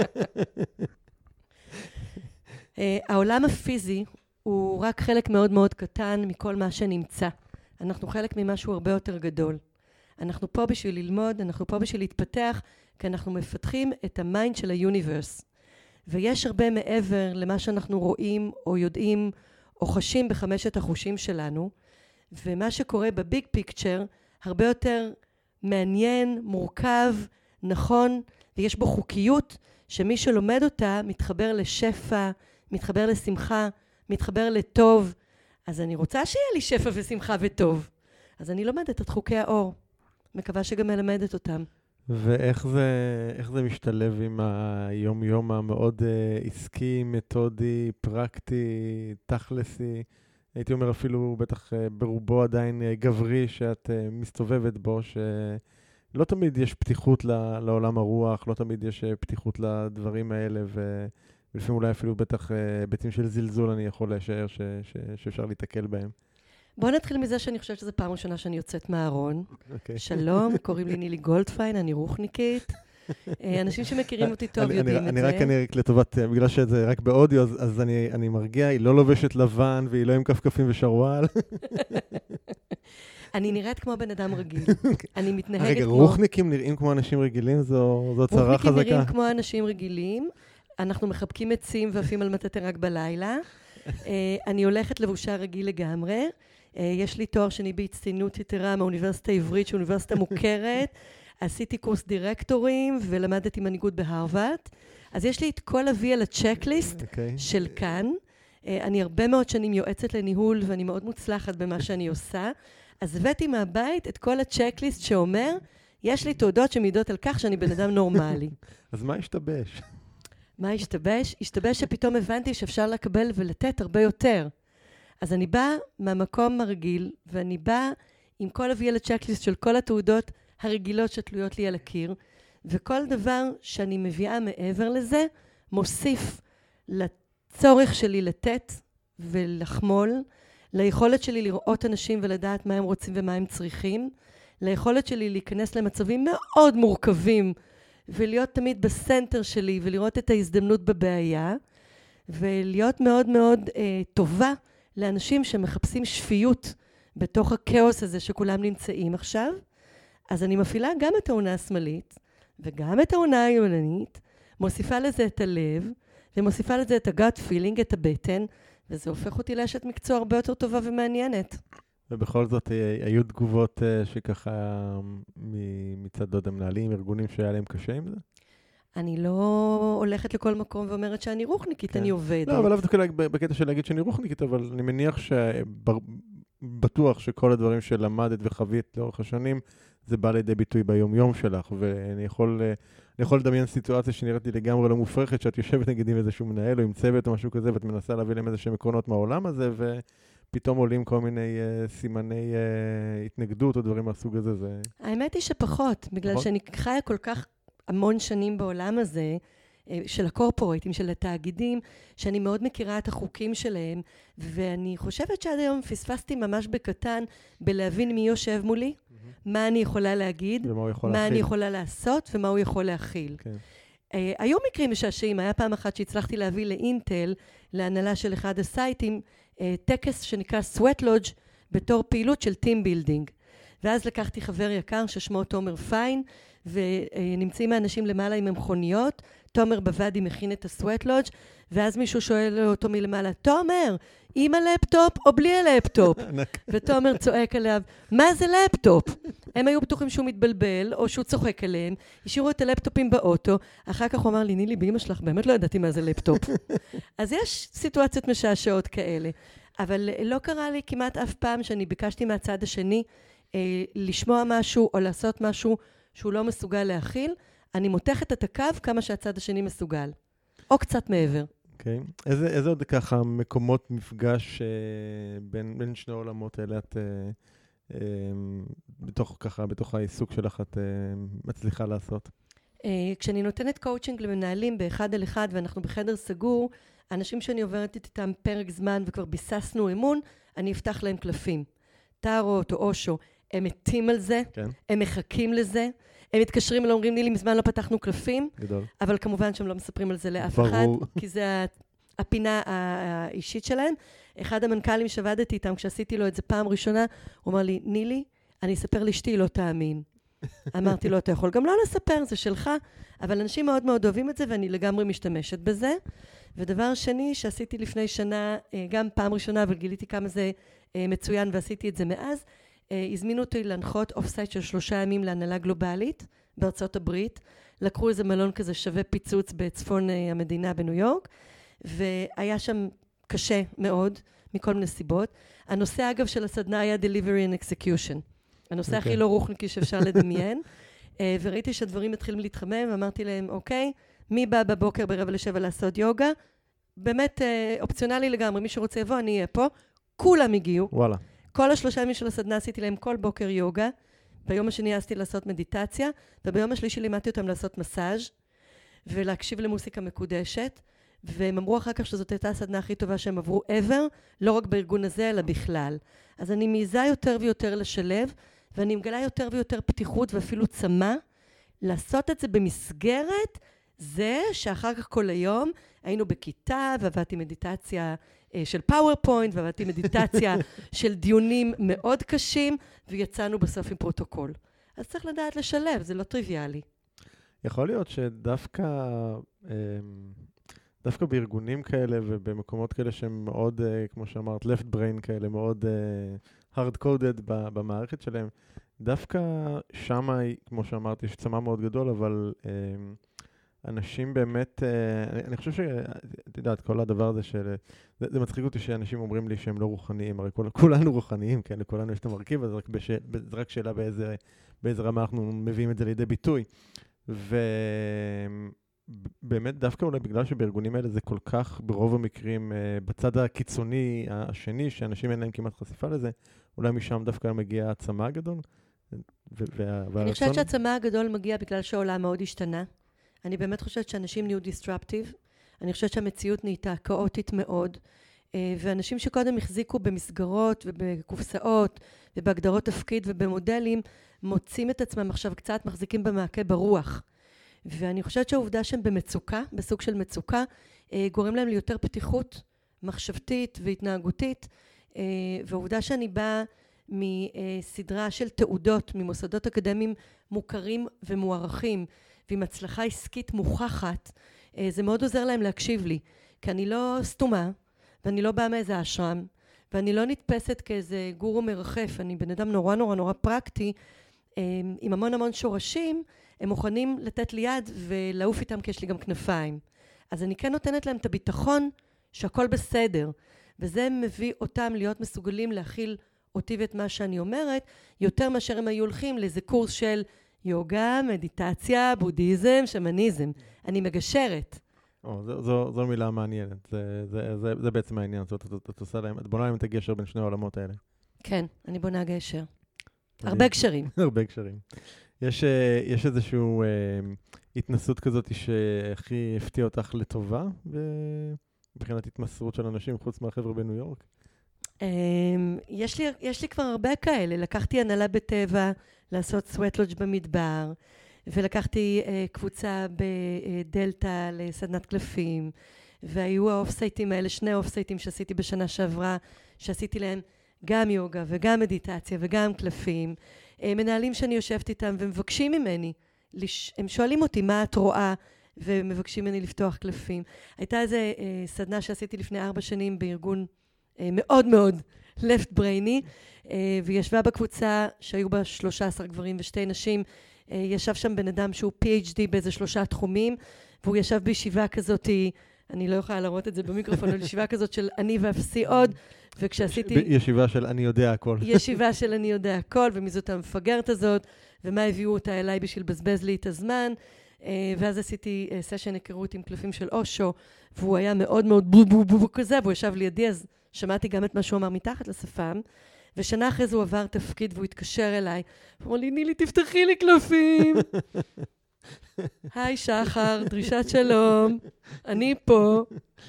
העולם הפיזי הוא רק חלק מאוד מאוד קטן מכל מה שנמצא. אנחנו חלק ממשהו הרבה יותר גדול. אנחנו פה בשביל ללמוד, אנחנו פה בשביל להתפתח, כי אנחנו מפתחים את המיינד של היוניברס. ויש הרבה מעבר למה שאנחנו רואים או יודעים או חשים בחמשת החושים שלנו, ומה שקורה בביג פיקצ'ר הרבה יותר מעניין, מורכב, נכון, ויש בו חוקיות שמי שלומד אותה מתחבר לשפע, מתחבר לשמחה, מתחבר לטוב. אז אני רוצה שיהיה לי שפע ושמחה וטוב. אז אני לומדת את חוקי האור. מקווה שגם מלמדת אותם. ואיך זה, איך זה משתלב עם היום-יום המאוד uh, עסקי, מתודי, פרקטי, תכלסי? הייתי אומר אפילו בטח uh, ברובו עדיין uh, גברי שאת uh, מסתובבת בו, שלא תמיד יש פתיחות ל- לעולם הרוח, לא תמיד יש uh, פתיחות לדברים האלה, ו... ולפעמים אולי אפילו בטח היבטים של זלזול אני יכול לשער ש- ש- שאפשר להתקל בהם. בואו נתחיל מזה שאני חושבת שזו פעם ראשונה שאני יוצאת מהארון. Okay. שלום, קוראים לי נילי גולדפיין, אני רוחניקית. אנשים שמכירים אותי טוב יודעים את זה. אני רק אני לטובת, בגלל שזה רק באודיו, אז, אז אני, אני מרגיע, היא לא לובשת לבן והיא לא עם כפכפים ושרוואל. אני נראית כמו בן אדם רגיל. אני מתנהגת רגע, כמו... רוחניקים נראים כמו אנשים רגילים? זו, זו צרה חזקה. רוחניקים נראים כמו אנשים רגילים. אנחנו מחבקים עצים ועפים על מטאטא רק בלילה. אני הולכת לבושה רגיל לגמרי. יש לי תואר שני בהצטיינות יתרה מהאוניברסיטה העברית, שהיא אוניברסיטה מוכרת. עשיתי קורס דירקטורים ולמדתי מנהיגות בהרווארד. אז יש לי את כל אבי על הצ'קליסט okay. של כאן. אני הרבה מאוד שנים יועצת לניהול ואני מאוד מוצלחת במה שאני עושה. אז הבאתי מהבית את כל הצ'קליסט שאומר, יש לי תעודות שמעידות על כך שאני בן אדם נורמלי. אז מה השתבש? מה השתבש? השתבש שפתאום הבנתי שאפשר לקבל ולתת הרבה יותר. אז אני באה מהמקום הרגיל, ואני באה עם כל אביה לצ'קליסט של כל התעודות הרגילות שתלויות לי על הקיר, וכל דבר שאני מביאה מעבר לזה, מוסיף לצורך שלי לתת ולחמול, ליכולת שלי לראות אנשים ולדעת מה הם רוצים ומה הם צריכים, ליכולת שלי להיכנס למצבים מאוד מורכבים, ולהיות תמיד בסנטר שלי, ולראות את ההזדמנות בבעיה, ולהיות מאוד מאוד אה, טובה לאנשים שמחפשים שפיות בתוך הכאוס הזה שכולם נמצאים עכשיו. אז אני מפעילה גם את העונה השמאלית, וגם את העונה הימנית, מוסיפה לזה את הלב, ומוסיפה לזה את ה-gut feeling, את הבטן, וזה הופך אותי לאשת מקצוע הרבה יותר טובה ומעניינת. ובכל זאת, היו תגובות שככה מצד דוד המנהלים, ארגונים שהיה להם קשה עם זה? אני לא הולכת לכל מקום ואומרת שאני רוחניקית, אני עובדת. לא, אבל לא דווקא בקטע של להגיד שאני רוחניקית, אבל אני מניח שבטוח שכל הדברים שלמדת וחווית לאורך השנים, זה בא לידי ביטוי ביום-יום שלך, ואני יכול, אני יכול לדמיין סיטואציה שנראית לי לגמרי לא מופרכת, שאת יושבת נגיד עם איזשהו מנהל או עם צוות או משהו כזה, ואת מנסה להביא להם איזשהם עקרונות מהעולם הזה, ופתאום עולים כל מיני uh, סימני uh, התנגדות או דברים מהסוג הזה. זה... האמת היא שפחות, בגלל פחות? שאני חיה כל כך המון שנים בעולם הזה, של הקורפורייטים, של התאגידים, שאני מאוד מכירה את החוקים שלהם, ואני חושבת שעד היום פספסתי ממש בקטן, בלהבין מי יושב מולי, מה אני יכולה להגיד, מה אני יכולה לעשות, ומה הוא יכול להכיל. היו מקרים משעשעים, היה פעם אחת שהצלחתי להביא לאינטל, להנהלה של אחד הסייטים, טקס שנקרא Sweat Lodge, בתור פעילות של טים בילדינג. ואז לקחתי חבר יקר ששמו תומר פיין, ונמצאים האנשים למעלה עם המכוניות, תומר בוואדי מכין את הסווט לודג', ואז מישהו שואל אותו מלמעלה, תומר, עם הלפטופ או בלי הלפטופ? ותומר צועק עליו, מה זה לפטופ? הם היו בטוחים שהוא מתבלבל, או שהוא צוחק עליהם, השאירו את הלפטופים באוטו, אחר כך הוא אמר לי, נילי, באמא שלך, באמת לא ידעתי מה זה לפטופ. אז יש סיטואציות משעשעות כאלה, אבל לא קרה לי כמעט אף פעם שאני ביקשתי מהצד השני, אה, לשמוע משהו או לעשות משהו שהוא לא מסוגל להכיל, אני מותחת את הקו כמה שהצד השני מסוגל. או קצת מעבר. אוקיי. Okay. איזה, איזה עוד ככה מקומות מפגש אה, בין, בין שני העולמות האלה את, אה, אה, בתוך, ככה, בתוך העיסוק שלך את אה, מצליחה לעשות? אה, כשאני נותנת קואוצ'ינג למנהלים באחד על אחד, ואנחנו בחדר סגור, אנשים שאני עוברת איתם פרק זמן וכבר ביססנו אמון, אני אפתח להם קלפים. טארות או אושו, הם מתים על זה, כן. הם מחכים לזה, הם מתקשרים ואומרים, נילי, מזמן לא פתחנו קלפים, גדול. אבל כמובן שהם לא מספרים על זה לאף ברור. אחד, כי זה הפינה האישית שלהם. אחד המנכ"לים שעבדתי איתם, כשעשיתי לו את זה פעם ראשונה, הוא אמר לי, נילי, אני אספר לאשתי, לא תאמין. אמרתי לו, אתה יכול גם לא לספר, זה שלך, אבל אנשים מאוד מאוד אוהבים את זה, ואני לגמרי משתמשת בזה. ודבר שני, שעשיתי לפני שנה, גם פעם ראשונה, אבל גיליתי כמה זה מצוין, ועשיתי את זה מאז, הזמינו אותי להנחות אוף-סייט של שלושה ימים להנהלה גלובלית בארצות הברית. לקחו איזה מלון כזה שווה פיצוץ בצפון המדינה בניו יורק, והיה שם קשה מאוד, מכל מיני סיבות. הנושא אגב של הסדנה היה Delivery and Execution. הנושא okay. הכי לא רוחניקי שאפשר לדמיין. וראיתי שהדברים מתחילים להתחמם, ואמרתי להם, אוקיי, מי בא בבוקר ברבע לשבע לעשות יוגה? באמת אופציונלי לגמרי, מי שרוצה יבוא, אני אהיה פה. כולם הגיעו. וואלה. כל השלושה ימים של הסדנה עשיתי להם כל בוקר יוגה, ביום השני עשיתי לעשות מדיטציה, וביום השלישי לימדתי אותם לעשות מסאז' ולהקשיב למוסיקה מקודשת, והם אמרו אחר כך שזאת הייתה הסדנה הכי טובה שהם עברו ever, לא רק בארגון הזה, אלא בכלל. אז אני מעיזה יותר ויותר לשלב, ואני מגלה יותר ויותר פתיחות ואפילו צמא, לעשות את זה במסגרת זה שאחר כך כל היום היינו בכיתה, ועבדתי מדיטציה של פאורפוינט, ועבדתי מדיטציה של דיונים מאוד קשים, ויצאנו בסוף עם פרוטוקול. אז צריך לדעת לשלב, זה לא טריוויאלי. יכול להיות שדווקא דווקא בארגונים כאלה ובמקומות כאלה שהם מאוד, כמו שאמרת, left brain כאלה, מאוד hard-coded במערכת שלהם, דווקא שמה, כמו שאמרתי, יש צמא מאוד גדול, אבל אנשים באמת, אני, אני חושב שאת יודעת, כל הדבר הזה של, זה, זה מצחיק אותי שאנשים אומרים לי שהם לא רוחניים, הרי כל, כולנו רוחניים, כן, לכולנו יש את המרכיב, אז רק בש, זה רק שאלה באיזה, באיזה רמה אנחנו מביאים את זה לידי ביטוי. ו, באמת דווקא אולי בגלל שבארגונים האלה זה כל כך ברוב המקרים בצד הקיצוני השני, שאנשים אין להם כמעט חשיפה לזה, אולי משם דווקא מגיע הצמא הגדול? אני חושבת שהצמא הגדול מגיע בגלל שהעולם מאוד השתנה. אני באמת חושבת שאנשים נהיו דיסטרפטיב. אני חושבת שהמציאות נהייתה כאוטית מאוד. ואנשים שקודם החזיקו במסגרות ובקופסאות ובהגדרות תפקיד ובמודלים, מוצאים את עצמם עכשיו קצת מחזיקים במעקה ברוח. ואני חושבת שהעובדה שהם במצוקה, בסוג של מצוקה, גורם להם ליותר פתיחות מחשבתית והתנהגותית. והעובדה שאני באה מסדרה של תעודות ממוסדות אקדמיים מוכרים ומוערכים, ועם הצלחה עסקית מוכחת, זה מאוד עוזר להם להקשיב לי. כי אני לא סתומה, ואני לא באה מאיזה אשרם, ואני לא נתפסת כאיזה גורו מרחף. אני בן אדם נורא נורא נורא פרקטי, עם המון המון שורשים, הם מוכנים לתת לי יד ולעוף איתם כי יש לי גם כנפיים. אז אני כן נותנת להם את הביטחון שהכל בסדר, וזה מביא אותם להיות מסוגלים להכיל אותי ואת מה שאני אומרת, יותר מאשר הם היו הולכים לאיזה קורס של יוגה, מדיטציה, בודהיזם, שמניזם. אני מגשרת. או, זו, זו, זו מילה מעניינת. זה, זה, זה, זה בעצם העניין. זאת, את, את עושה להם, את בונה להם את הגשר בין שני העולמות האלה. כן, אני בונה גשר. הרבה גשרים. הרבה גשרים. יש, יש איזשהו התנסות כזאת שהכי הפתיע אותך לטובה, מבחינת התמסרות של אנשים חוץ מהחבר'ה בניו יורק? יש לי, יש לי כבר הרבה כאלה. לקחתי הנהלה בטבע, לעשות סווטלודג' במדבר, ולקחתי קבוצה בדלטה לסדנת קלפים, והיו האופסייטים האלה, שני האופסייטים שעשיתי בשנה שעברה, שעשיתי להם גם יוגה וגם מדיטציה וגם קלפים. מנהלים שאני יושבת איתם ומבקשים ממני, הם שואלים אותי מה את רואה, ומבקשים ממני לפתוח קלפים. הייתה איזו סדנה שעשיתי לפני ארבע שנים בארגון מאוד מאוד left brainy, וישבה בקבוצה שהיו בה שלושה עשר גברים ושתי נשים, ישב שם בן אדם שהוא פי אייץ' די באיזה שלושה תחומים, והוא ישב בישיבה כזאת, אני לא יכולה להראות את זה במיקרופון, אבל ישיבה כזאת של אני ואפסי עוד, וכשעשיתי... ישיבה של אני יודע הכל. ישיבה של אני יודע הכל, ומי זאת המפגרת הזאת, ומה הביאו אותה אליי בשביל לבזבז לי את הזמן, ואז עשיתי סשן היכרות עם קלפים של אושו, והוא היה מאוד מאוד בו בו בו כזה, והוא ישב לידי, אז שמעתי גם את מה שהוא אמר מתחת לשפם, ושנה אחרי זה הוא עבר תפקיד, והוא התקשר אליי, הוא אמר לי, נילי, תפתחי לי קלפים. היי שחר, דרישת שלום, אני פה.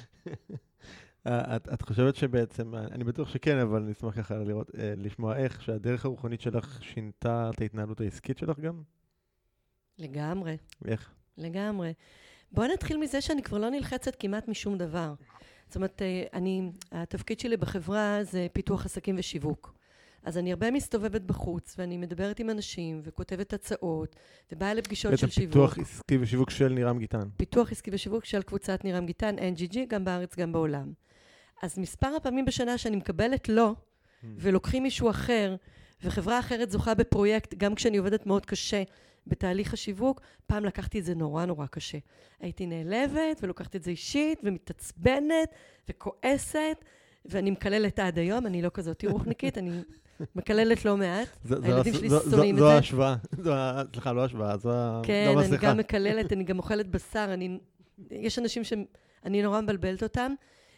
את, את חושבת שבעצם, אני בטוח שכן, אבל נשמח ככה לראות, לשמוע איך שהדרך הרוחנית שלך שינתה את ההתנהלות העסקית שלך גם? לגמרי. איך? לגמרי. בואו נתחיל מזה שאני כבר לא נלחצת כמעט משום דבר. זאת אומרת, אני, התפקיד שלי בחברה זה פיתוח עסקים ושיווק. אז אני הרבה מסתובבת בחוץ, ואני מדברת עם אנשים, וכותבת הצעות, ובאה לפגישות של שיווק. פיתוח עסקי ושיווק של נירם גיטן. פיתוח עסקי ושיווק של קבוצת נירם גיטן, אן ג'י ג'י, גם בארץ, גם בעולם. אז מספר הפעמים בשנה שאני מקבלת לא, ולוקחים מישהו אחר, וחברה אחרת זוכה בפרויקט, גם כשאני עובדת מאוד קשה בתהליך השיווק, פעם לקחתי את זה נורא נורא קשה. הייתי נעלבת, ולוקחת את זה אישית, ומתעצבנת, וכועסת, ואני מקללת עד היום, אני לא כזאת רוחניקית, אני מקללת לא מעט. הילדים שלי שונאים את זה. זו ההשוואה. סליחה, לא השוואה, זו המסכה. כן, אני גם מקללת, אני גם אוכלת בשר. יש אנשים שאני נורא מבלבלת אותם.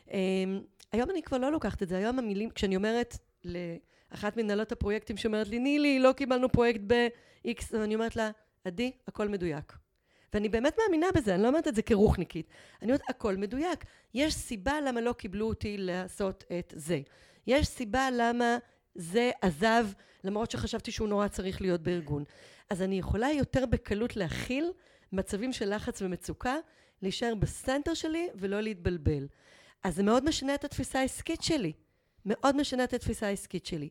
היום אני כבר לא לוקחת את זה. היום המילים, כשאני אומרת לאחת מנהלות הפרויקטים שאומרת לי, נילי, לא קיבלנו פרויקט ב-X, ואני אומרת לה, עדי, הכל מדויק. ואני באמת מאמינה בזה, אני לא אומרת את זה כרוחניקית. אני אומרת, הכל מדויק. יש סיבה למה לא קיבלו אותי לעשות את זה. יש סיבה למה זה עזב, למרות שחשבתי שהוא נורא צריך להיות בארגון. אז אני יכולה יותר בקלות להכיל מצבים של לחץ ומצוקה, להישאר בסנטר שלי ולא להתבלבל. אז זה מאוד משנה את התפיסה העסקית שלי. מאוד משנה את התפיסה העסקית שלי.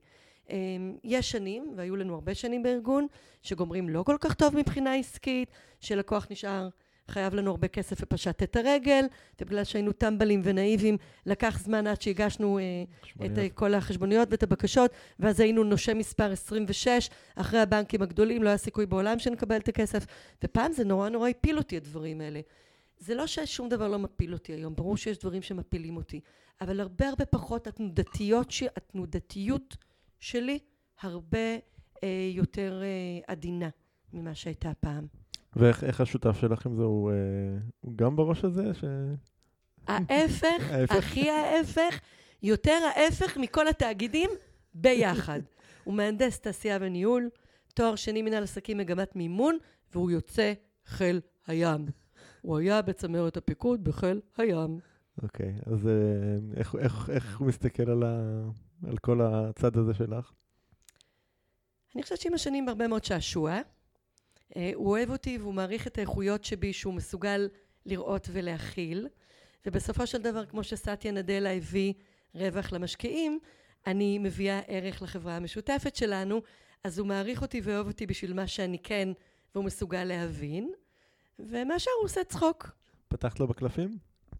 יש שנים, והיו לנו הרבה שנים בארגון, שגומרים לא כל כך טוב מבחינה עסקית, שלקוח נשאר, חייב לנו הרבה כסף ופשט את הרגל, ובגלל שהיינו טמבלים ונאיבים, לקח זמן עד שהגשנו את כל החשבוניות ואת הבקשות, ואז היינו נושה מספר עשרים ושש, אחרי הבנקים הגדולים, לא היה סיכוי בעולם שנקבל את הכסף, ופעם זה נורא נורא הפיל אותי הדברים האלה. זה לא ששום דבר לא מפיל אותי היום, ברור שיש דברים שמפילים אותי, אבל הרבה הרבה פחות התנודתיות, התנודתיות שלי הרבה אה, יותר אה, עדינה ממה שהייתה פעם. ואיך השותף שלכם זה, הוא גם בראש הזה? ההפך, הכי ההפך, יותר ההפך מכל התאגידים ביחד. הוא מהנדס תעשייה וניהול, תואר שני מנהל עסקים מגמת מימון, והוא יוצא חיל הים. הוא היה בצמרת הפיקוד בחיל הים. אוקיי, אז איך, איך, איך הוא מסתכל על, ה, על כל הצד הזה שלך? אני חושבת שעם השנים בהרבה מאוד שעשוע. הוא אוהב אותי והוא מעריך את האיכויות שבי שהוא מסוגל לראות ולהכיל. ובסופו של דבר, כמו שסטיה נדלה הביא רווח למשקיעים, אני מביאה ערך לחברה המשותפת שלנו, אז הוא מעריך אותי ואוהב אותי בשביל מה שאני כן, והוא מסוגל להבין. ומשהו הוא עושה צחוק. פתחת לו בקלפים?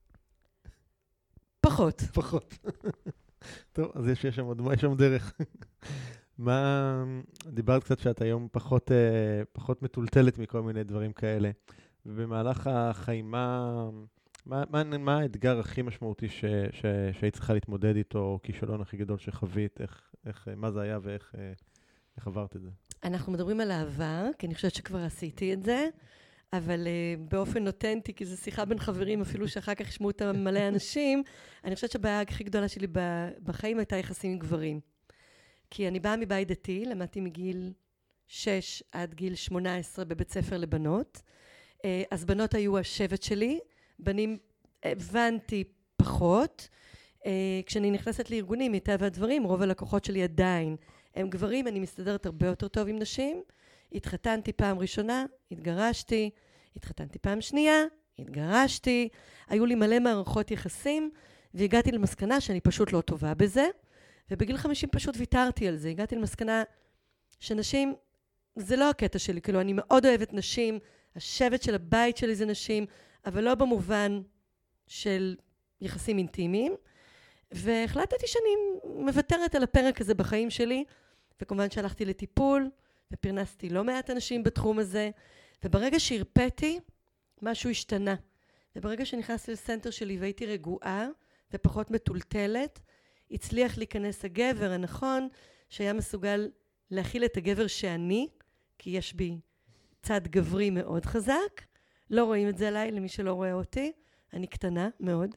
פחות. פחות. טוב, אז יש שם עוד, יש שם דרך. מה, דיברת קצת שאת היום פחות, פחות מטולטלת מכל מיני דברים כאלה. ובמהלך החיים, מה, מה, מה, מה האתגר הכי משמעותי ש, ש, שהיית צריכה להתמודד איתו, או כישלון הכי גדול שחווית, איך, איך, מה זה היה ואיך איך עברת את זה? אנחנו מדברים על העבר, כי אני חושבת שכבר עשיתי את זה. אבל uh, באופן אותנטי, כי זו שיחה בין חברים, אפילו שאחר כך ישמעו אותם מלא אנשים, אני חושבת שהבעיה הכי גדולה שלי בחיים הייתה יחסים עם גברים. כי אני באה מבית דתי, למדתי מגיל שש עד גיל שמונה עשרה בבית ספר לבנות. Uh, אז בנות היו השבט שלי, בנים הבנתי פחות. Uh, כשאני נכנסת לארגונים, מטבע הדברים, רוב הלקוחות שלי עדיין הם גברים, אני מסתדרת הרבה יותר טוב עם נשים. התחתנתי פעם ראשונה, התגרשתי, התחתנתי פעם שנייה, התגרשתי, היו לי מלא מערכות יחסים, והגעתי למסקנה שאני פשוט לא טובה בזה, ובגיל חמישים פשוט ויתרתי על זה, הגעתי למסקנה שנשים, זה לא הקטע שלי, כאילו אני מאוד אוהבת נשים, השבט של הבית שלי זה נשים, אבל לא במובן של יחסים אינטימיים, והחלטתי שאני מוותרת על הפרק הזה בחיים שלי, וכמובן שהלכתי לטיפול, ופרנסתי לא מעט אנשים בתחום הזה, וברגע שהרפאתי, משהו השתנה. וברגע שנכנסתי לסנטר שלי והייתי רגועה ופחות מטולטלת, הצליח להיכנס הגבר הנכון, שהיה מסוגל להכיל את הגבר שאני, כי יש בי צד גברי מאוד חזק. לא רואים את זה עליי, למי שלא רואה אותי. אני קטנה מאוד.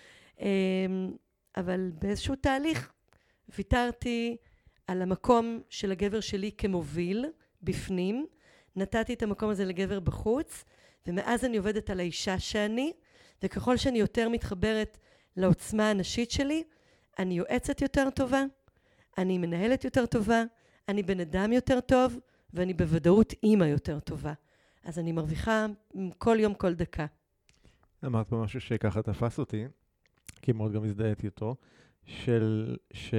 אבל באיזשהו תהליך ויתרתי על המקום של הגבר שלי כמוביל בפנים, נתתי את המקום הזה לגבר בחוץ, ומאז אני עובדת על האישה שאני, וככל שאני יותר מתחברת לעוצמה הנשית שלי, אני יועצת יותר טובה, אני מנהלת יותר טובה, אני בן אדם יותר טוב, ואני בוודאות אימא יותר טובה. אז אני מרוויחה כל יום, כל דקה. אמרת פה משהו שככה תפס אותי, כי מאוד גם הזדהיתי אותו, של ש...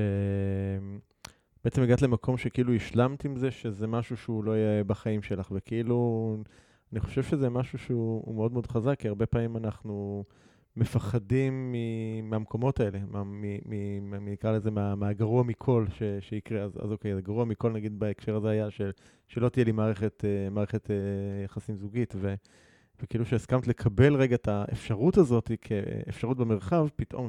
בעצם הגעת למקום שכאילו השלמת עם זה, שזה משהו שהוא לא יהיה בחיים שלך, וכאילו, אני חושב שזה משהו שהוא מאוד מאוד חזק, כי הרבה פעמים אנחנו מפחדים מהמקומות האלה, נקרא לזה מהגרוע מכל שיקרה, אז אוקיי, הגרוע מכל נגיד בהקשר הזה היה שלא תהיה לי מערכת יחסים זוגית, וכאילו שהסכמת לקבל רגע את האפשרות הזאת כאפשרות במרחב, פתאום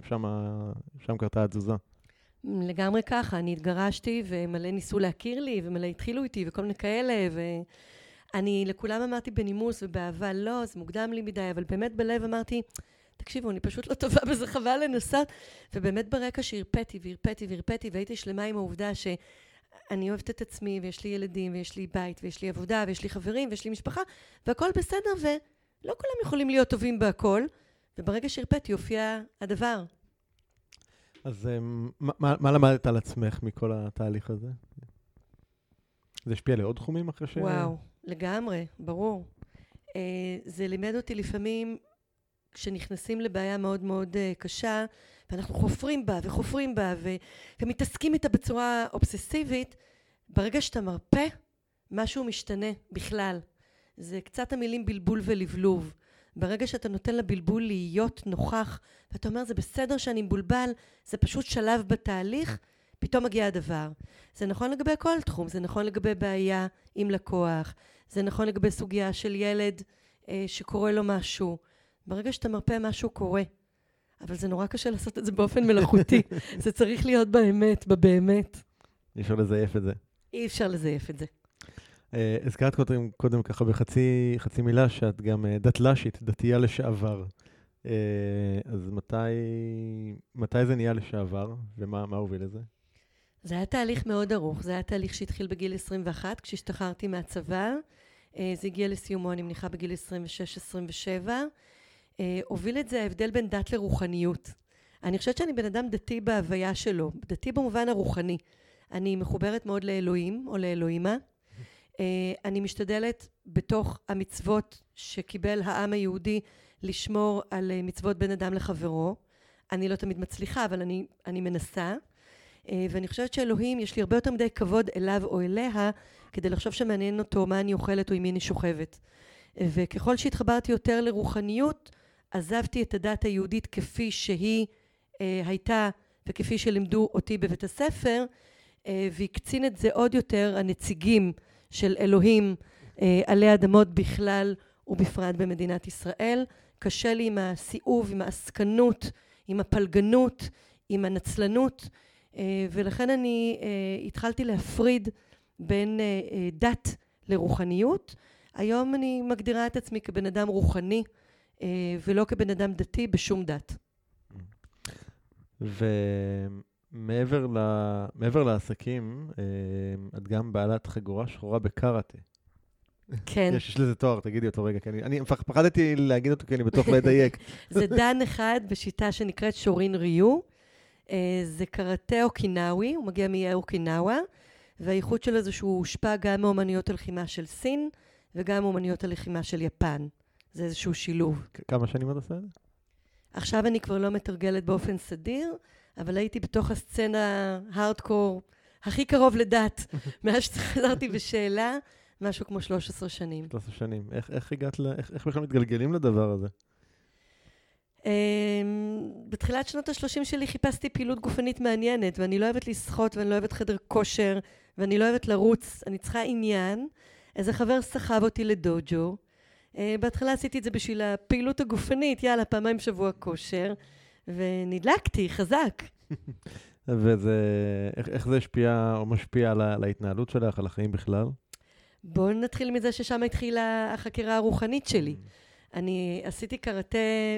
שם קרתה התזוזה. לגמרי ככה, אני התגרשתי ומלא ניסו להכיר לי ומלא התחילו איתי וכל מיני כאלה, ואני לכולם אמרתי בנימוס ובאהבה, לא, זה מוקדם לי מדי, אבל באמת בלב אמרתי, תקשיבו, אני פשוט לא טובה בזה, חבל לנסות, ובאמת ברקע שהרפאתי והרפאתי והרפאתי, והייתי שלמה עם העובדה שאני אוהבת את עצמי, ויש לי ילדים, ויש לי בית, ויש לי עבודה, ויש לי חברים, ויש לי משפחה, והכל בסדר, ולא כולם יכולים להיות טובים בהכל, וברגע שהרפאתי הופיע הדבר. אז מה, מה למדת על עצמך מכל התהליך הזה? זה השפיע לעוד תחומים אחרי ש... וואו, לגמרי, ברור. זה לימד אותי לפעמים, כשנכנסים לבעיה מאוד מאוד קשה, ואנחנו חופרים בה וחופרים בה, ו... ומתעסקים איתה בצורה אובססיבית, ברגע שאתה מרפא, משהו משתנה בכלל. זה קצת המילים בלבול ולבלוב. ברגע שאתה נותן לבלבול להיות נוכח, ואתה אומר, זה בסדר שאני מבולבל, זה פשוט שלב בתהליך, פתאום מגיע הדבר. זה נכון לגבי כל תחום, זה נכון לגבי בעיה עם לקוח, זה נכון לגבי סוגיה של ילד אה, שקורה לו משהו. ברגע שאתה מרפא משהו קורה, אבל זה נורא קשה לעשות את זה באופן מלאכותי. זה צריך להיות באמת, בבאמת. אי אפשר לזייף את זה. אי אפשר לזייף את זה. הזכרת קודם, קודם ככה בחצי חצי מילה שאת גם דתל"שית, דתייה לשעבר. אז מתי, מתי זה נהיה לשעבר, ומה מה הוביל לזה? זה היה תהליך מאוד ארוך, זה היה תהליך שהתחיל בגיל עשרים ואחת, כשהשתחררתי מהצבא. זה הגיע לסיומו, אני מניחה, בגיל עשרים ושש עשרים ושבע. הוביל את זה ההבדל בין דת לרוחניות. אני חושבת שאני בן אדם דתי בהוויה שלו, דתי במובן הרוחני. אני מחוברת מאוד לאלוהים או לאלוהימה. אני משתדלת בתוך המצוות שקיבל העם היהודי לשמור על מצוות בין אדם לחברו. אני לא תמיד מצליחה, אבל אני, אני מנסה. ואני חושבת שאלוהים, יש לי הרבה יותר מדי כבוד אליו או אליה, כדי לחשוב שמעניין אותו מה אני אוכלת או עם מי אני שוכבת. וככל שהתחברתי יותר לרוחניות, עזבתי את הדת היהודית כפי שהיא אה, הייתה, וכפי שלימדו אותי בבית הספר, אה, והקצין את זה עוד יותר הנציגים של אלוהים אה, עלי אדמות בכלל ובפרט במדינת ישראל. קשה לי עם הסיאוב, עם העסקנות, עם הפלגנות, עם הנצלנות, אה, ולכן אני אה, התחלתי להפריד בין אה, אה, דת לרוחניות. היום אני מגדירה את עצמי כבן אדם רוחני, אה, ולא כבן אדם דתי בשום דת. ומעבר ל... מעבר לעסקים, אה, את גם בעלת חגורה שחורה בקראטה. כן. יש, יש לזה תואר, תגידי אותו רגע, כי אני, אני פחדתי להגיד אותו כי אני בטוח לדייק. זה דן אחד בשיטה שנקראת שורין ריו. אה, זה קראטה אוקינאווי, הוא מגיע מאי אוקינאווה, והייחוד שלו זה שהוא הושפע גם מאומנויות הלחימה של סין, וגם מאומנויות הלחימה של יפן. זה איזשהו שילוב. כמה שנים את עושה את זה? עכשיו אני כבר לא מתרגלת באופן סדיר, אבל הייתי בתוך הסצנה הארדקור הכי קרוב לדת, מאז שחזרתי בשאלה, משהו כמו שלוש עשרה שנים. שלוש עשרה שנים. איך, איך הגעת ל... איך, איך בכלל מתגלגלים לדבר הזה? בתחילת שנות ה-שלושים שלי חיפשתי פעילות גופנית מעניינת, ואני לא אוהבת לשחות, ואני לא אוהבת חדר כושר, ואני לא אוהבת לרוץ, אני צריכה עניין. איזה חבר סחב אותי לדוג'ו. בהתחלה עשיתי את זה בשביל הפעילות הגופנית, יאללה, פעמיים שבוע כושר, ונדלקתי, חזק. וזה, איך, איך זה השפיע או משפיע על, על ההתנהלות שלך, על החיים בכלל? בואו נתחיל מזה ששם התחילה החקירה הרוחנית שלי. אני עשיתי קראטה,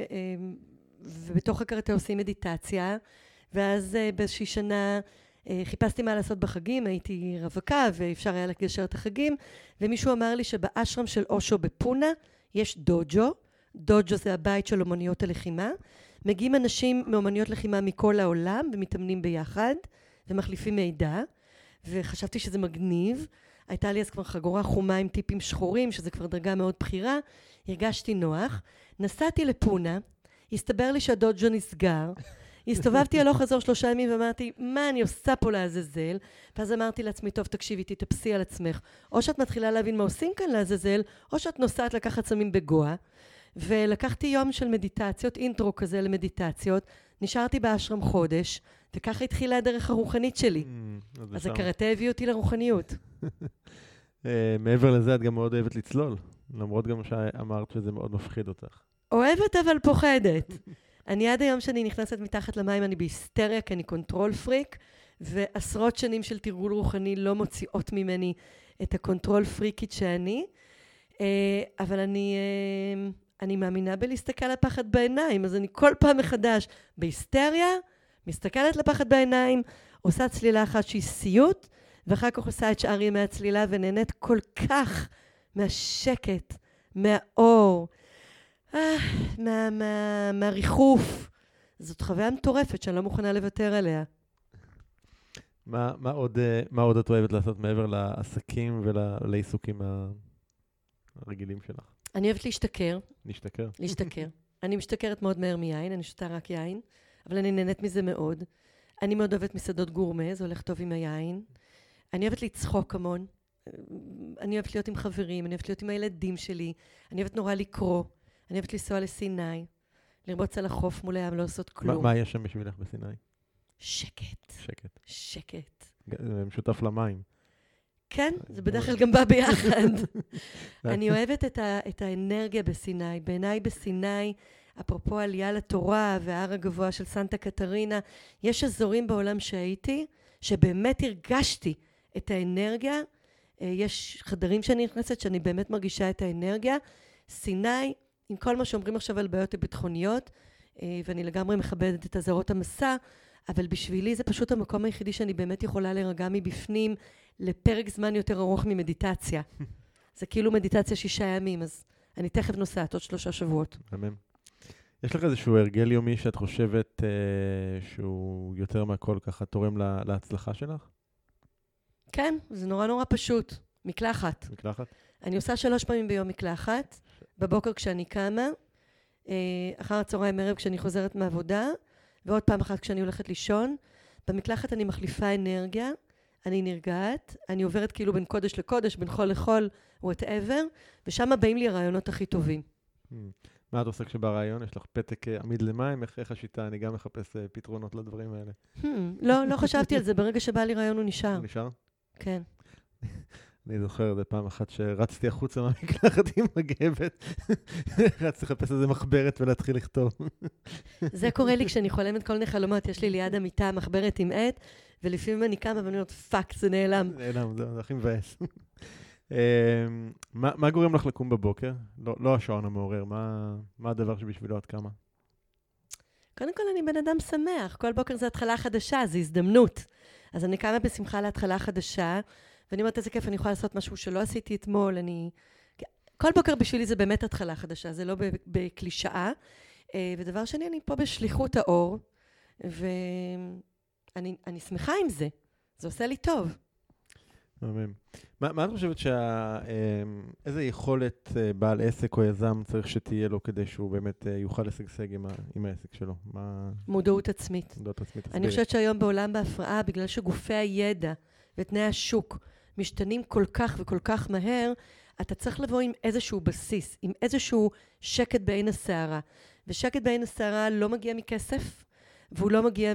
ובתוך הקראטה עושים מדיטציה, ואז באיזושהי שנה חיפשתי מה לעשות בחגים, הייתי רווקה ואפשר היה לגשר את החגים, ומישהו אמר לי שבאשרם של אושו בפונה יש דוג'ו, דוג'ו זה הבית של אומניות הלחימה, מגיעים אנשים מאומניות לחימה מכל העולם ומתאמנים ביחד ומחליפים מידע, וחשבתי שזה מגניב. הייתה לי אז כבר חגורה חומה עם טיפים שחורים, שזה כבר דרגה מאוד בחירה, הרגשתי נוח, נסעתי לפונה, הסתבר לי שהדוג'ו נסגר, הסתובבתי הלוך חזור שלושה ימים ואמרתי, מה אני עושה פה לעזאזל? ואז אמרתי לעצמי, טוב, תקשיבי, תתאפסי על עצמך. או שאת מתחילה להבין מה עושים כאן לעזאזל, או שאת נוסעת לקחת סמים בגואה. ולקחתי יום של מדיטציות, אינטרו כזה למדיטציות, נשארתי באשרם חודש, וככה התחילה הדרך הרוחנית שלי. אז הקראטה הביא אותי לרוחניות. מעבר לזה, את גם מאוד אוהבת לצלול, למרות גם שאמרת שזה מאוד מפחיד אותך. אוהבת אבל פוחדת. אני עד היום שאני נכנסת מתחת למים, אני בהיסטריה, כי אני קונטרול פריק, ועשרות שנים של תרגול רוחני לא מוציאות ממני את הקונטרול פריקית שאני, אבל אני, אני מאמינה בלהסתכל לפחד בעיניים, אז אני כל פעם מחדש בהיסטריה, מסתכלת לפחד בעיניים, עושה צלילה אחת שהיא סיוט, ואחר כך עושה את שאר ימי הצלילה, ונהנית כל כך מהשקט, מהאור, אה, מה, מה, מהריחוף. זאת חוויה מטורפת שאני לא מוכנה לוותר עליה. מה, מה עוד, מה עוד את אוהבת לעשות מעבר לעסקים ולעיסוקים הרגילים שלך? אני אוהבת להשתכר. להשתכר? להשתכר. אני משתכרת מאוד מהר מיין, אני שותה רק יין, אבל אני נהנית מזה מאוד. אני מאוד אוהבת מסעדות גורמה, זה הולך טוב עם היין. אני אוהבת לצחוק המון. אני אוהבת להיות עם חברים, אני אוהבת להיות עם הילדים שלי. אני אוהבת נורא לקרוא. אני אוהבת לנסוע לסיני, לרבוץ על החוף מול הים, לא לעשות כלום. מה יש שם בשבילך בסיני? שקט. שקט. שקט. זה משותף למים. כן, זה בדרך כלל גם בא ביחד. אני אוהבת את, ה, את האנרגיה בסיני. בעיניי בסיני, אפרופו עלייה לתורה וההר הגבוה של סנטה קטרינה, יש אזורים בעולם שהייתי, שבאמת הרגשתי את האנרגיה יש חדרים שאני נכנסת, שאני באמת מרגישה את האנרגיה. סיני, עם כל מה שאומרים עכשיו על בעיות הביטחוניות, ואני לגמרי מכבדת את אזהרות המסע, אבל בשבילי זה פשוט המקום היחידי שאני באמת יכולה להירגע מבפנים לפרק זמן יותר ארוך ממדיטציה. זה כאילו מדיטציה שישה ימים, אז אני תכף נוסעת עוד שלושה שבועות. אמן. יש לך איזשהו הרגל יומי שאת חושבת אה, שהוא יותר מהכל ככה תורם לה, להצלחה שלך? כן, זה נורא נורא פשוט. מקלחת. מקלחת? אני עושה שלוש פעמים ביום מקלחת, בבוקר כשאני קמה, אחר הצהריים ערב כשאני חוזרת מעבודה, ועוד פעם אחת כשאני הולכת לישון. במקלחת אני מחליפה אנרגיה, אני נרגעת, אני עוברת כאילו בין קודש לקודש, בין חול לחול, whatever, ושם באים לי הרעיונות הכי טובים. מה את עושה כשבא רעיון? יש לך פתק עמיד למים? איך השיטה? אני גם מחפש פתרונות לדברים האלה. לא, לא חשבתי על זה. ברגע שבא לי רעיון הוא נשאר. הוא נשאר? כן. אני זוכר, זה פעם אחת שרצתי החוצה מהמקלחת עם מגבת, רצתי לחפש איזה מחברת ולהתחיל לכתוב. זה קורה לי כשאני חולמת כל מיני חלומות, יש לי ליד המיטה מחברת עם עט, ולפעמים אני קמה ואני אומרת, פאק, זה נעלם. נעלם, זה הכי מבאס. מה גורם לך לקום בבוקר? לא השעון המעורר, מה הדבר שבשבילו את קמה? קודם כל אני בן אדם שמח, כל בוקר זה התחלה חדשה, זה הזדמנות. אז אני קמה בשמחה להתחלה חדשה, ואני אומרת, איזה כיף, אני יכולה לעשות משהו שלא עשיתי אתמול, אני... כל בוקר בשבילי זה באמת התחלה חדשה, זה לא בקלישאה. ודבר שני, אני פה בשליחות האור, ואני אני שמחה עם זה. זה עושה לי טוב. מה, מה את חושבת שה... איזה יכולת בעל עסק או יזם צריך שתהיה לו כדי שהוא באמת יוכל לשגשג עם, ה... עם העסק שלו? מה... מודעות עצמית. מודעות עצמית. אני חושבת שהיום בעולם בהפרעה, בגלל שגופי הידע ותנאי השוק משתנים כל כך וכל כך מהר, אתה צריך לבוא עם איזשהו בסיס, עם איזשהו שקט בעין השערה. ושקט בעין השערה לא מגיע מכסף, והוא לא מגיע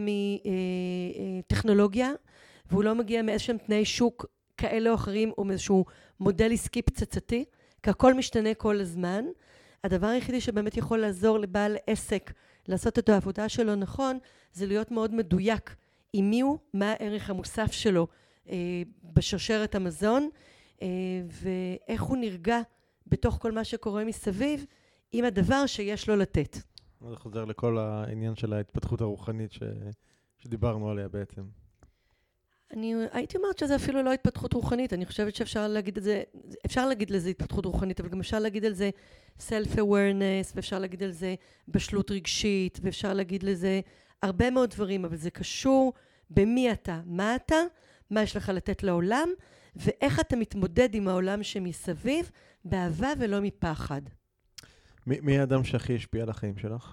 מטכנולוגיה, והוא לא מגיע מאיזשהם תנאי שוק כאלה או אחרים, או מאיזשהו מודל עסקי פצצתי, כי הכל משתנה כל הזמן. הדבר היחידי שבאמת יכול לעזור לבעל עסק לעשות את העבודה שלו נכון, זה להיות מאוד מדויק עם מי הוא, מה הערך המוסף שלו אה, בשרשרת המזון, אה, ואיך הוא נרגע בתוך כל מה שקורה מסביב, עם הדבר שיש לו לתת. זה חוזר לכל העניין של ההתפתחות הרוחנית ש... שדיברנו עליה בעצם. אני הייתי אומרת שזה אפילו לא התפתחות רוחנית, אני חושבת שאפשר להגיד את זה, אפשר להגיד לזה התפתחות רוחנית, אבל גם אפשר להגיד על זה self-awareness, ואפשר להגיד על זה בשלות רגשית, ואפשר להגיד לזה הרבה מאוד דברים, אבל זה קשור במי אתה, מה אתה, מה יש לך לתת לעולם, ואיך אתה מתמודד עם העולם שמסביב, באהבה ולא מפחד. מי, מי האדם שהכי השפיע על החיים שלך?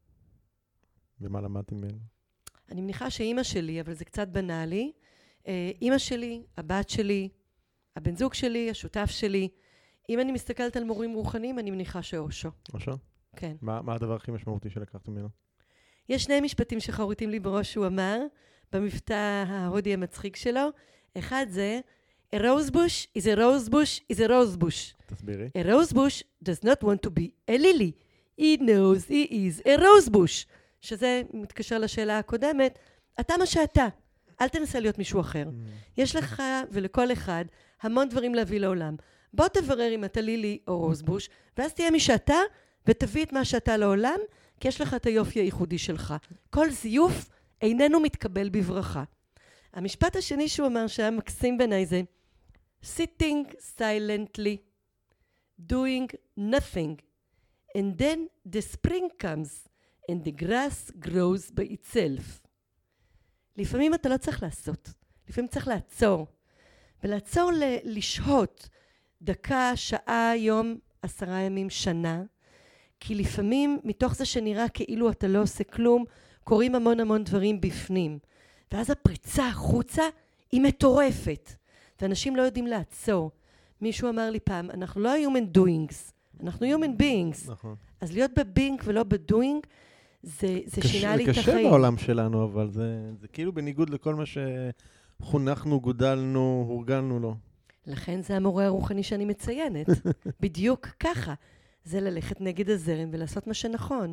ומה למדת ממנו? אני מניחה שאימא שלי, אבל זה קצת בנאלי, אימא שלי, הבת שלי, הבן זוג שלי, השותף שלי. אם אני מסתכלת על מורים רוחניים, אני מניחה שאושו. אושו? כן. מה, מה הדבר הכי משמעותי שלקחת ממנו? יש שני משפטים שחרוטים לי בראש שהוא אמר, במבטא ההודי המצחיק שלו. אחד זה, a rose bush is a rose bush is a rose bush. תסבירי. A rose bush does not want to be a lily. He knows he is a rose bush. שזה מתקשר לשאלה הקודמת, אתה מה שאתה, אל תנסה להיות מישהו אחר. Mm. יש לך ולכל אחד המון דברים להביא לעולם. בוא תברר אם אתה לילי או רוזבוש, ואז תהיה מי שאתה, ותביא את מה שאתה לעולם, כי יש לך את היופי הייחודי שלך. כל זיוף איננו מתקבל בברכה. המשפט השני שהוא אמר שהיה מקסים בעיניי זה, sitting silently, doing nothing, and then the spring comes, and the grass grows by itself. לפעמים אתה לא צריך לעשות, לפעמים צריך לעצור, ולעצור ל- לשהות דקה, שעה, יום, עשרה ימים, שנה, כי לפעמים מתוך זה שנראה כאילו אתה לא עושה כלום, קורים המון המון דברים בפנים, ואז הפריצה החוצה היא מטורפת, ואנשים לא יודעים לעצור. מישהו אמר לי פעם, אנחנו לא human doings, אנחנו human beings. נכון. אז להיות בבינק ולא בדוינג, זה, זה קשה, שינה לי את החיים. זה קשה בעולם שלנו, אבל זה, זה כאילו בניגוד לכל מה שחונכנו, גודלנו, הורגלנו לו. לכן זה המורה הרוחני שאני מציינת. בדיוק ככה. זה ללכת נגד הזרם ולעשות מה שנכון.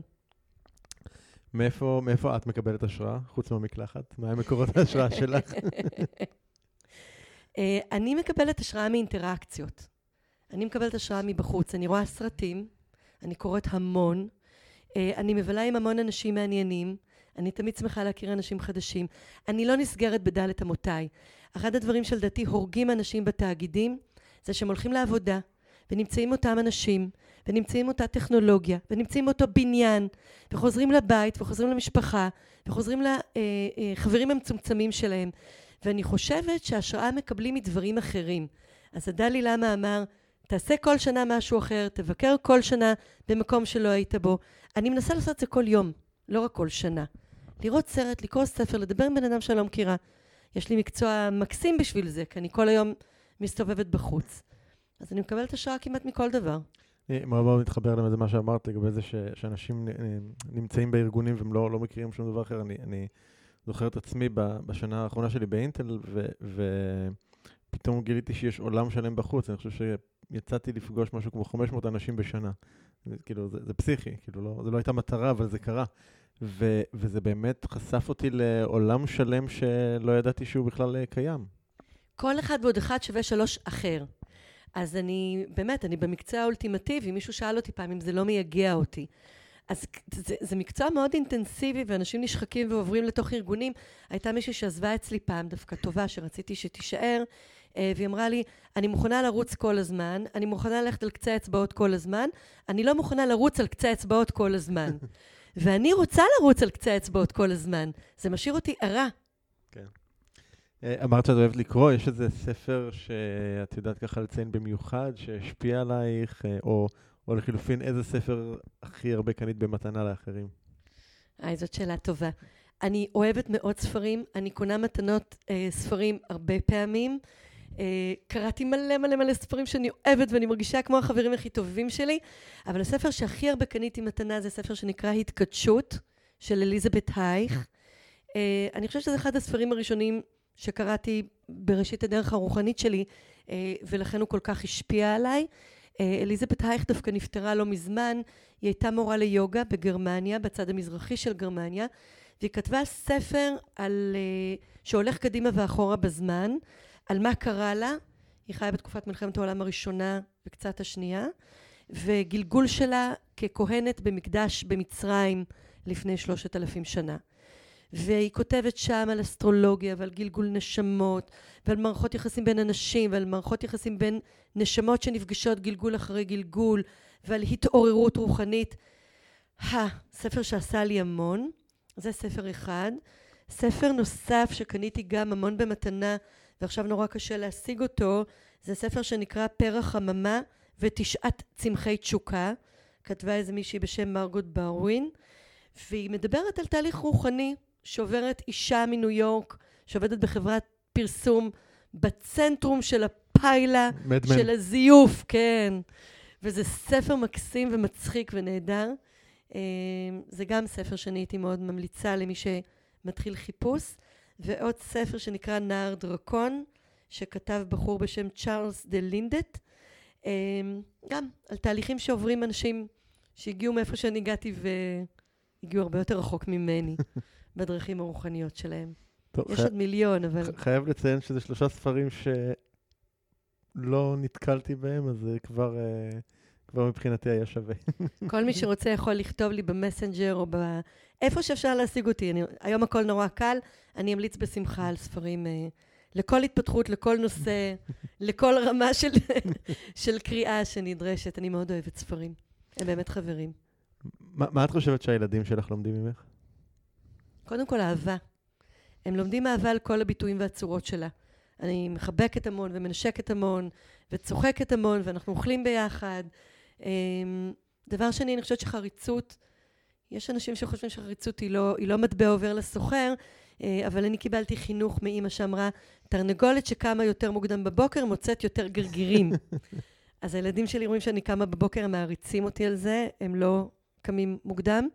מאיפה, מאיפה את מקבלת השראה, חוץ מהמקלחת? מה הם מקורות ההשראה שלך? אני מקבלת השראה מאינטראקציות. אני מקבלת השראה מבחוץ. אני רואה סרטים, אני קוראת המון, אני מבלה עם המון אנשים מעניינים, אני תמיד שמחה להכיר אנשים חדשים. אני לא נסגרת בדלת אמותיי. אחד הדברים שלדעתי הורגים אנשים בתאגידים, זה שהם הולכים לעבודה, ונמצאים אותם אנשים, ונמצאים אותה טכנולוגיה, ונמצאים אותו בניין, וחוזרים לבית, וחוזרים למשפחה, וחוזרים לחברים המצומצמים שלהם. ואני חושבת שההשראה מקבלים מדברים אחרים. אז הדלי למה אמר, תעשה כל שנה משהו אחר, תבקר כל שנה במקום שלא היית בו. אני מנסה לעשות את זה כל יום, לא רק כל שנה. לראות סרט, לקרוא ספר, לדבר עם בן אדם שאני לא מכירה. יש לי מקצוע מקסים בשביל זה, כי אני כל היום מסתובבת בחוץ. אז אני מקבלת השראה כמעט מכל דבר. מאוד מאוד מתחבר לזה מה שאמרת, לגבי זה שאנשים נמצאים בארגונים והם לא, לא מכירים שום דבר אחר. אני, אני זוכר את עצמי בשנה האחרונה שלי באינטל, ופתאום גיליתי שיש עולם שלם בחוץ. אני חושב שיצאתי לפגוש משהו כמו חמש מאות אנשים בשנה. כאילו, זה, זה פסיכי, כאילו, לא, זה לא הייתה מטרה, אבל זה קרה. ו, וזה באמת חשף אותי לעולם שלם שלא ידעתי שהוא בכלל קיים. כל אחד ועוד אחד שווה שלוש אחר. אז אני, באמת, אני במקצוע האולטימטיבי, מישהו שאל אותי פעם אם זה לא מייגע אותי. אז זה, זה מקצוע מאוד אינטנסיבי, ואנשים נשחקים ועוברים לתוך ארגונים. הייתה מישהי שעזבה אצלי פעם, דווקא טובה, שרציתי שתישאר, והיא אמרה לי, אני מוכנה לרוץ כל הזמן, אני מוכנה ללכת על קצה אצבעות כל הזמן, אני לא מוכנה לרוץ על קצה אצבעות כל הזמן. ואני רוצה לרוץ על קצה אצבעות כל הזמן. זה משאיר אותי ערה. כן. אמרת שאת אוהבת לקרוא, יש איזה ספר שאת יודעת ככה לציין במיוחד, שהשפיע עלייך, או, או לחילופין, איזה ספר הכי הרבה קנית במתנה לאחרים? איי, זאת שאלה טובה. אני אוהבת מאוד ספרים, אני קונה מתנות אה, ספרים הרבה פעמים, אה, קראתי מלא מלא מלא ספרים שאני אוהבת ואני מרגישה כמו החברים הכי טובים שלי, אבל הספר שהכי הרבה קניתי מתנה זה ספר שנקרא התקדשות, של אליזבת הייך. אה, אני חושבת שזה אחד הספרים הראשונים שקראתי בראשית הדרך הרוחנית שלי, אה, ולכן הוא כל כך השפיע עליי. אה, אליזבת הייך דווקא נפטרה לא מזמן, היא הייתה מורה ליוגה בגרמניה, בצד המזרחי של גרמניה, והיא כתבה ספר על, uh, שהולך קדימה ואחורה בזמן, על מה קרה לה. היא חיה בתקופת מלחמת העולם הראשונה וקצת השנייה, וגלגול שלה ככהנת במקדש במצרים לפני שלושת אלפים שנה. והיא כותבת שם על אסטרולוגיה ועל גלגול נשמות, ועל מערכות יחסים בין אנשים, ועל מערכות יחסים בין נשמות שנפגשות גלגול אחרי גלגול, ועל התעוררות רוחנית. הספר שעשה לי המון, זה ספר אחד. ספר נוסף שקניתי גם המון במתנה, ועכשיו נורא קשה להשיג אותו, זה ספר שנקרא פרח חממה ותשעת צמחי תשוקה. כתבה איזה מישהי בשם מרגוט ברווין, והיא מדברת על תהליך רוחני שעוברת אישה מניו יורק, שעובדת בחברת פרסום בצנטרום של הפיילה, של הזיוף, כן. וזה ספר מקסים ומצחיק ונהדר. זה גם ספר שאני הייתי מאוד ממליצה למי שמתחיל חיפוש, ועוד ספר שנקרא נער דרקון, שכתב בחור בשם צ'ארלס דה לינדט, גם על תהליכים שעוברים אנשים שהגיעו מאיפה שאני הגעתי והגיעו הרבה יותר רחוק ממני בדרכים הרוחניות שלהם. טוב, יש חי... עוד מיליון, אבל... חייב לציין שזה שלושה ספרים שלא נתקלתי בהם, אז זה כבר... כבר מבחינתי היה שווה. כל מי שרוצה יכול לכתוב לי במסנג'ר או איפה שאפשר להשיג אותי. אני, היום הכל נורא קל, אני אמליץ בשמחה על ספרים, אה, לכל התפתחות, לכל נושא, לכל רמה של, של קריאה שנדרשת. אני מאוד אוהבת ספרים. הם באמת חברים. מה, מה את חושבת שהילדים שלך לומדים ממך? קודם כל, אהבה. הם לומדים אהבה על כל הביטויים והצורות שלה. אני מחבקת המון ומנשקת המון וצוחקת המון ואנחנו אוכלים ביחד. דבר שני, אני חושבת שחריצות, יש אנשים שחושבים שחריצות היא לא, היא לא מטבע עובר לסוחר, אבל אני קיבלתי חינוך מאמא שאמרה, תרנגולת שקמה יותר מוקדם בבוקר מוצאת יותר גרגירים. אז הילדים שלי רואים שאני קמה בבוקר, הם מעריצים אותי על זה, הם לא קמים מוקדם.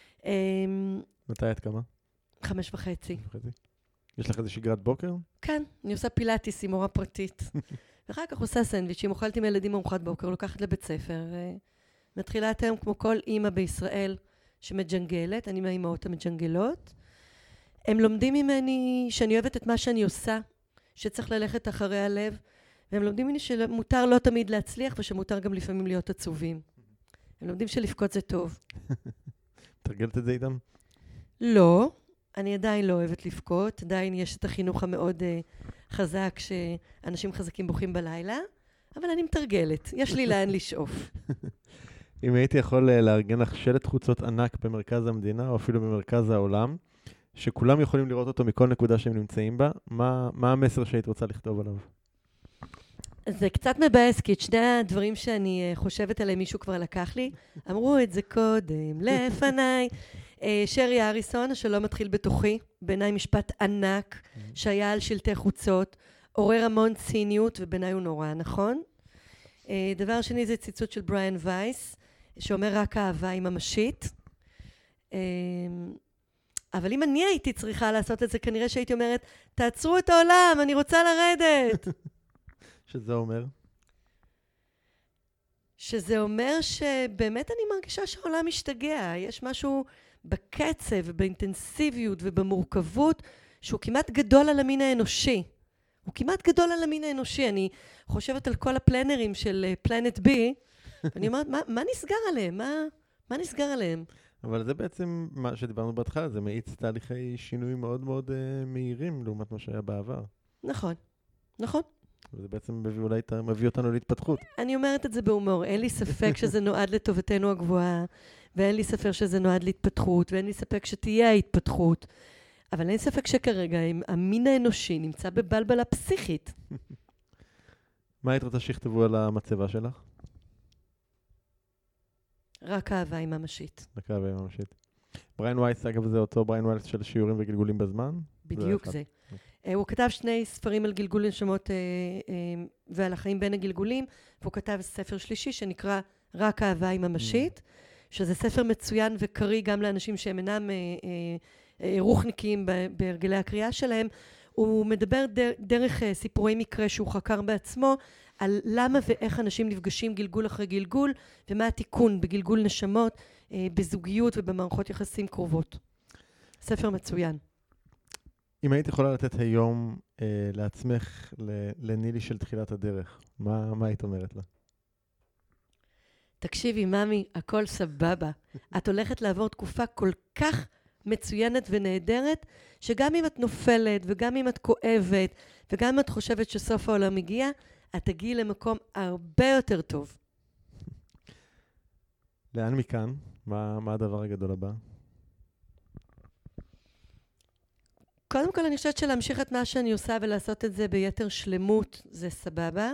מתי את קמה? חמש וחצי. יש לך איזה שגרת בוקר? כן, אני עושה פילאטיס עם מורה פרטית. ואחר כך עושה סנדוויצ'ים, אוכלת עם ילדים ארוחת בוקר, לוקחת לבית ספר. מתחילה היום כמו כל אימא בישראל שמג'נגלת, אני מהאימהות המג'נגלות. הם לומדים ממני שאני אוהבת את מה שאני עושה, שצריך ללכת אחרי הלב, והם לומדים ממני שמותר לא תמיד להצליח, ושמותר גם לפעמים להיות עצובים. הם לומדים שלבכות זה טוב. תרגלת את זה איתם? לא, אני עדיין לא אוהבת לבכות, עדיין יש את החינוך המאוד uh, חזק, שאנשים חזקים בוכים בלילה, אבל אני מתרגלת, יש לי לאן לשאוף. אם הייתי יכול לארגן לך שלט חוצות ענק במרכז המדינה, או אפילו במרכז העולם, שכולם יכולים לראות אותו מכל נקודה שהם נמצאים בה, מה, מה המסר שהיית רוצה לכתוב עליו? זה קצת מבאס, כי את שני הדברים שאני חושבת עליהם מישהו כבר לקח לי, אמרו את זה קודם, לפניי. שרי אריסון, השלום מתחיל בתוכי, בעיניי משפט ענק, שהיה על שלטי חוצות, עורר המון ציניות, ובעיניי הוא נורא, נכון? דבר שני זה ציטוט של בריאן וייס, שאומר רק אהבה היא ממשית. אבל אם אני הייתי צריכה לעשות את זה, כנראה שהייתי אומרת, תעצרו את העולם, אני רוצה לרדת. שזה אומר? שזה אומר שבאמת אני מרגישה שהעולם משתגע. יש משהו בקצב ובאינטנסיביות ובמורכבות שהוא כמעט גדול על המין האנושי. הוא כמעט גדול על המין האנושי. אני חושבת על כל הפלנרים של פלנט בי, ואני אומרת, מה, מה נסגר עליהם? מה, מה נסגר עליהם? אבל זה בעצם מה שדיברנו בהתחלה, זה מאיץ תהליכי שינוי מאוד מאוד uh, מהירים לעומת מה שהיה בעבר. נכון, נכון. וזה בעצם מביא, אולי מביא אותנו להתפתחות. אני אומרת את זה בהומור. אין לי ספק שזה נועד לטובתנו הגבוהה, ואין לי ספק שזה נועד להתפתחות, ואין לי ספק שתהיה ההתפתחות. אבל אין ספק שכרגע המין האנושי נמצא בבלבלה פסיכית. מה היית רוצה שיכתבו על המצבה שלך? רק אהבה היא ממשית. רק אהבה היא ממשית. בריאן וייס, אגב, זה אותו בריאן וייס של שיעורים וגלגולים בזמן? בדיוק זה. הוא כתב שני ספרים על גלגול נשמות ועל החיים בין הגלגולים, והוא כתב ספר שלישי שנקרא רק אהבה היא ממשית, שזה ספר מצוין וקרי גם לאנשים שהם אינם רוחניקים בהרגלי הקריאה שלהם. הוא מדבר דרך סיפורי מקרה שהוא חקר בעצמו, על למה ואיך אנשים נפגשים גלגול אחרי גלגול, ומה התיקון בגלגול נשמות, בזוגיות ובמערכות יחסים קרובות. ספר מצוין. אם היית יכולה לתת היום אה, לעצמך, לנילי של תחילת הדרך, מה, מה היית אומרת לה? תקשיבי, ממי, הכל סבבה. את הולכת לעבור תקופה כל כך מצוינת ונהדרת, שגם אם את נופלת, וגם אם את כואבת, וגם אם את חושבת שסוף העולם הגיע, את תגיעי למקום הרבה יותר טוב. לאן מכאן? מה, מה הדבר הגדול הבא? קודם כל, אני חושבת שלהמשיך את מה שאני עושה ולעשות את זה ביתר שלמות, זה סבבה.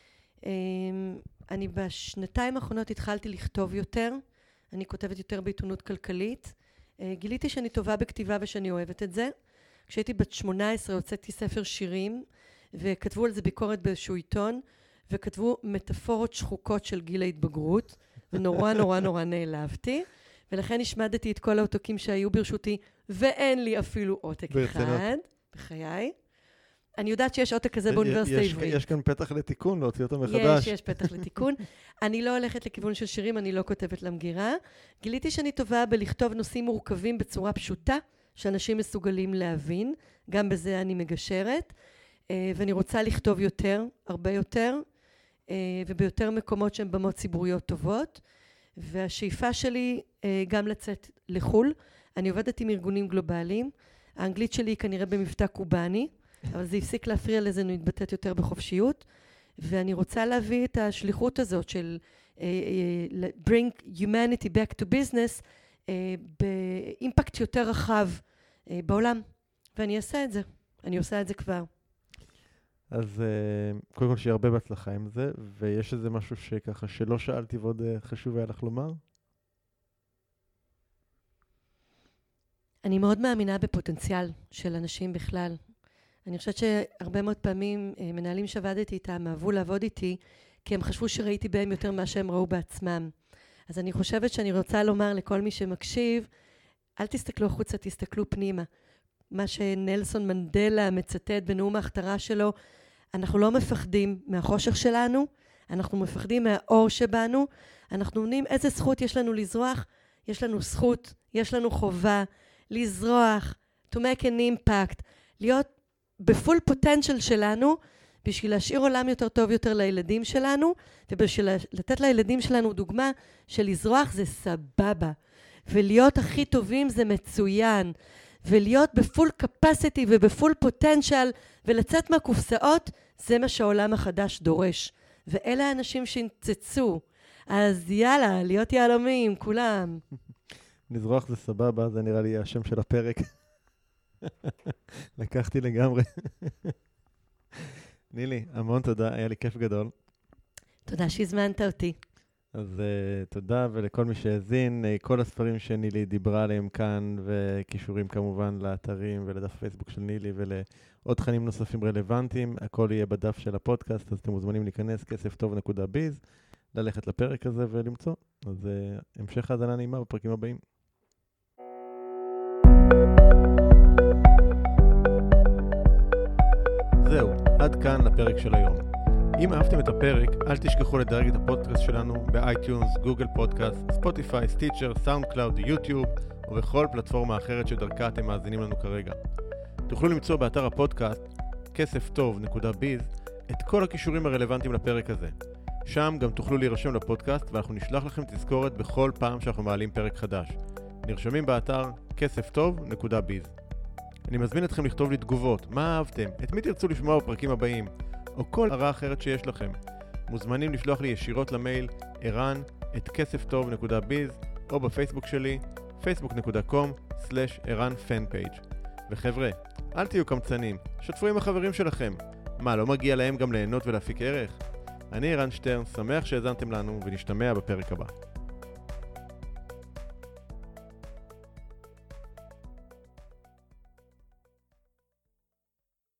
אני בשנתיים האחרונות התחלתי לכתוב יותר. אני כותבת יותר בעיתונות כלכלית. גיליתי שאני טובה בכתיבה ושאני אוהבת את זה. כשהייתי בת שמונה עשרה הוצאתי ספר שירים, וכתבו על זה ביקורת באיזשהו עיתון, וכתבו מטאפורות שחוקות של גיל ההתבגרות, ונורא נורא נורא נעלבתי, ולכן השמדתי את כל העותקים שהיו ברשותי, ואין לי אפילו עותק אחד, בחיי. אני יודעת שיש עותק כזה באוניברסיטה העברית. יש כאן פתח לתיקון, להוציא אותו מחדש. יש, יש פתח לתיקון. אני לא הולכת לכיוון של שירים, אני לא כותבת למגירה. גיליתי שאני טובה בלכתוב נושאים מורכבים בצורה פשוטה, שאנשים מסוגלים להבין, גם בזה אני מגשרת, ואני רוצה לכתוב יותר, הרבה יותר, וביותר מקומות שהן במות ציבוריות טובות, והשאיפה שלי גם לצאת לחול. אני עובדת עם ארגונים גלובליים, האנגלית שלי היא כנראה במבטא קובני, אבל זה הפסיק להפריע לזה, אני מתבטאת יותר בחופשיות, ואני רוצה להביא את השליחות הזאת של uh, uh, bring humanity back to business uh, באימפקט יותר רחב uh, בעולם, ואני אעשה את זה, אני עושה את זה כבר. אז uh, קודם כל שיהיה הרבה בהצלחה עם זה, ויש איזה משהו שככה שלא שאלתי ועוד uh, חשוב היה לך לומר? אני מאוד מאמינה בפוטנציאל של אנשים בכלל. אני חושבת שהרבה מאוד פעמים מנהלים שעבדתי איתם אהבו לעבוד איתי, כי הם חשבו שראיתי בהם יותר מה שהם ראו בעצמם. אז אני חושבת שאני רוצה לומר לכל מי שמקשיב, אל תסתכלו החוצה, תסתכלו פנימה. מה שנלסון מנדלה מצטט בנאום ההכתרה שלו, אנחנו לא מפחדים מהחושך שלנו, אנחנו מפחדים מהאור שבנו, אנחנו אומרים איזה זכות יש לנו לזרוח, יש לנו זכות, יש לנו חובה לזרוח, to make an impact, להיות בפול פוטנציאל שלנו, בשביל להשאיר עולם יותר טוב יותר לילדים שלנו, ובשביל לתת לילדים שלנו דוגמה של לזרוח זה סבבה, ולהיות הכי טובים זה מצוין, ולהיות בפול קפסיטי ובפול פוטנציאל, ולצאת מהקופסאות, זה מה שהעולם החדש דורש. ואלה האנשים שהנצצו. אז יאללה, להיות יעלמים, כולם. לזרוח זה סבבה, זה נראה לי השם של הפרק. לקחתי לגמרי. נילי, המון תודה, היה לי כיף גדול. תודה שהזמנת אותי. אז uh, תודה, ולכל מי שהזין, uh, כל הספרים שנילי דיברה עליהם כאן, וקישורים כמובן לאתרים ולדף פייסבוק של נילי, ולעוד תכנים נוספים רלוונטיים, הכל יהיה בדף של הפודקאסט, אז אתם מוזמנים להיכנס כסף טוב נקודה ביז, ללכת לפרק הזה ולמצוא. אז uh, המשך האזנה נעימה בפרקים הבאים. זהו, עד כאן לפרק של היום. אם אהבתם את הפרק, אל תשכחו לדרג את הפודקאסט שלנו באייטיונס, גוגל פודקאסט, ספוטיפיי, סטיצ'ר, סאונד קלאוד, יוטיוב ובכל פלטפורמה אחרת שדרכה אתם מאזינים לנו כרגע. תוכלו למצוא באתר הפודקאסט כסף טוב נקודה ביז את כל הכישורים הרלוונטיים לפרק הזה. שם גם תוכלו להירשם לפודקאסט ואנחנו נשלח לכם תזכורת בכל פעם שאנחנו מעלים פרק חדש. נרשמים באתר כסף טוב נקודה ביז. אני מזמין אתכם לכתוב לי תגובות, מה אהבתם, את מי תרצו לשמוע בפרקים הבאים, או כל הרעה אחרת שיש לכם. מוזמנים לשלוח לי ישירות למייל ערן את כסף טוב נקודה ביז או בפייסבוק שלי פייסבוק נקודה קום סלש ערן פן פייג'. וחבר'ה, אל תהיו קמצנים, שתפו עם החברים שלכם. מה, לא מגיע להם גם ליהנות ולהפיק ערך? אני ערן שטרן, שמח שהאזנתם לנו ונשתמע בפרק הבא.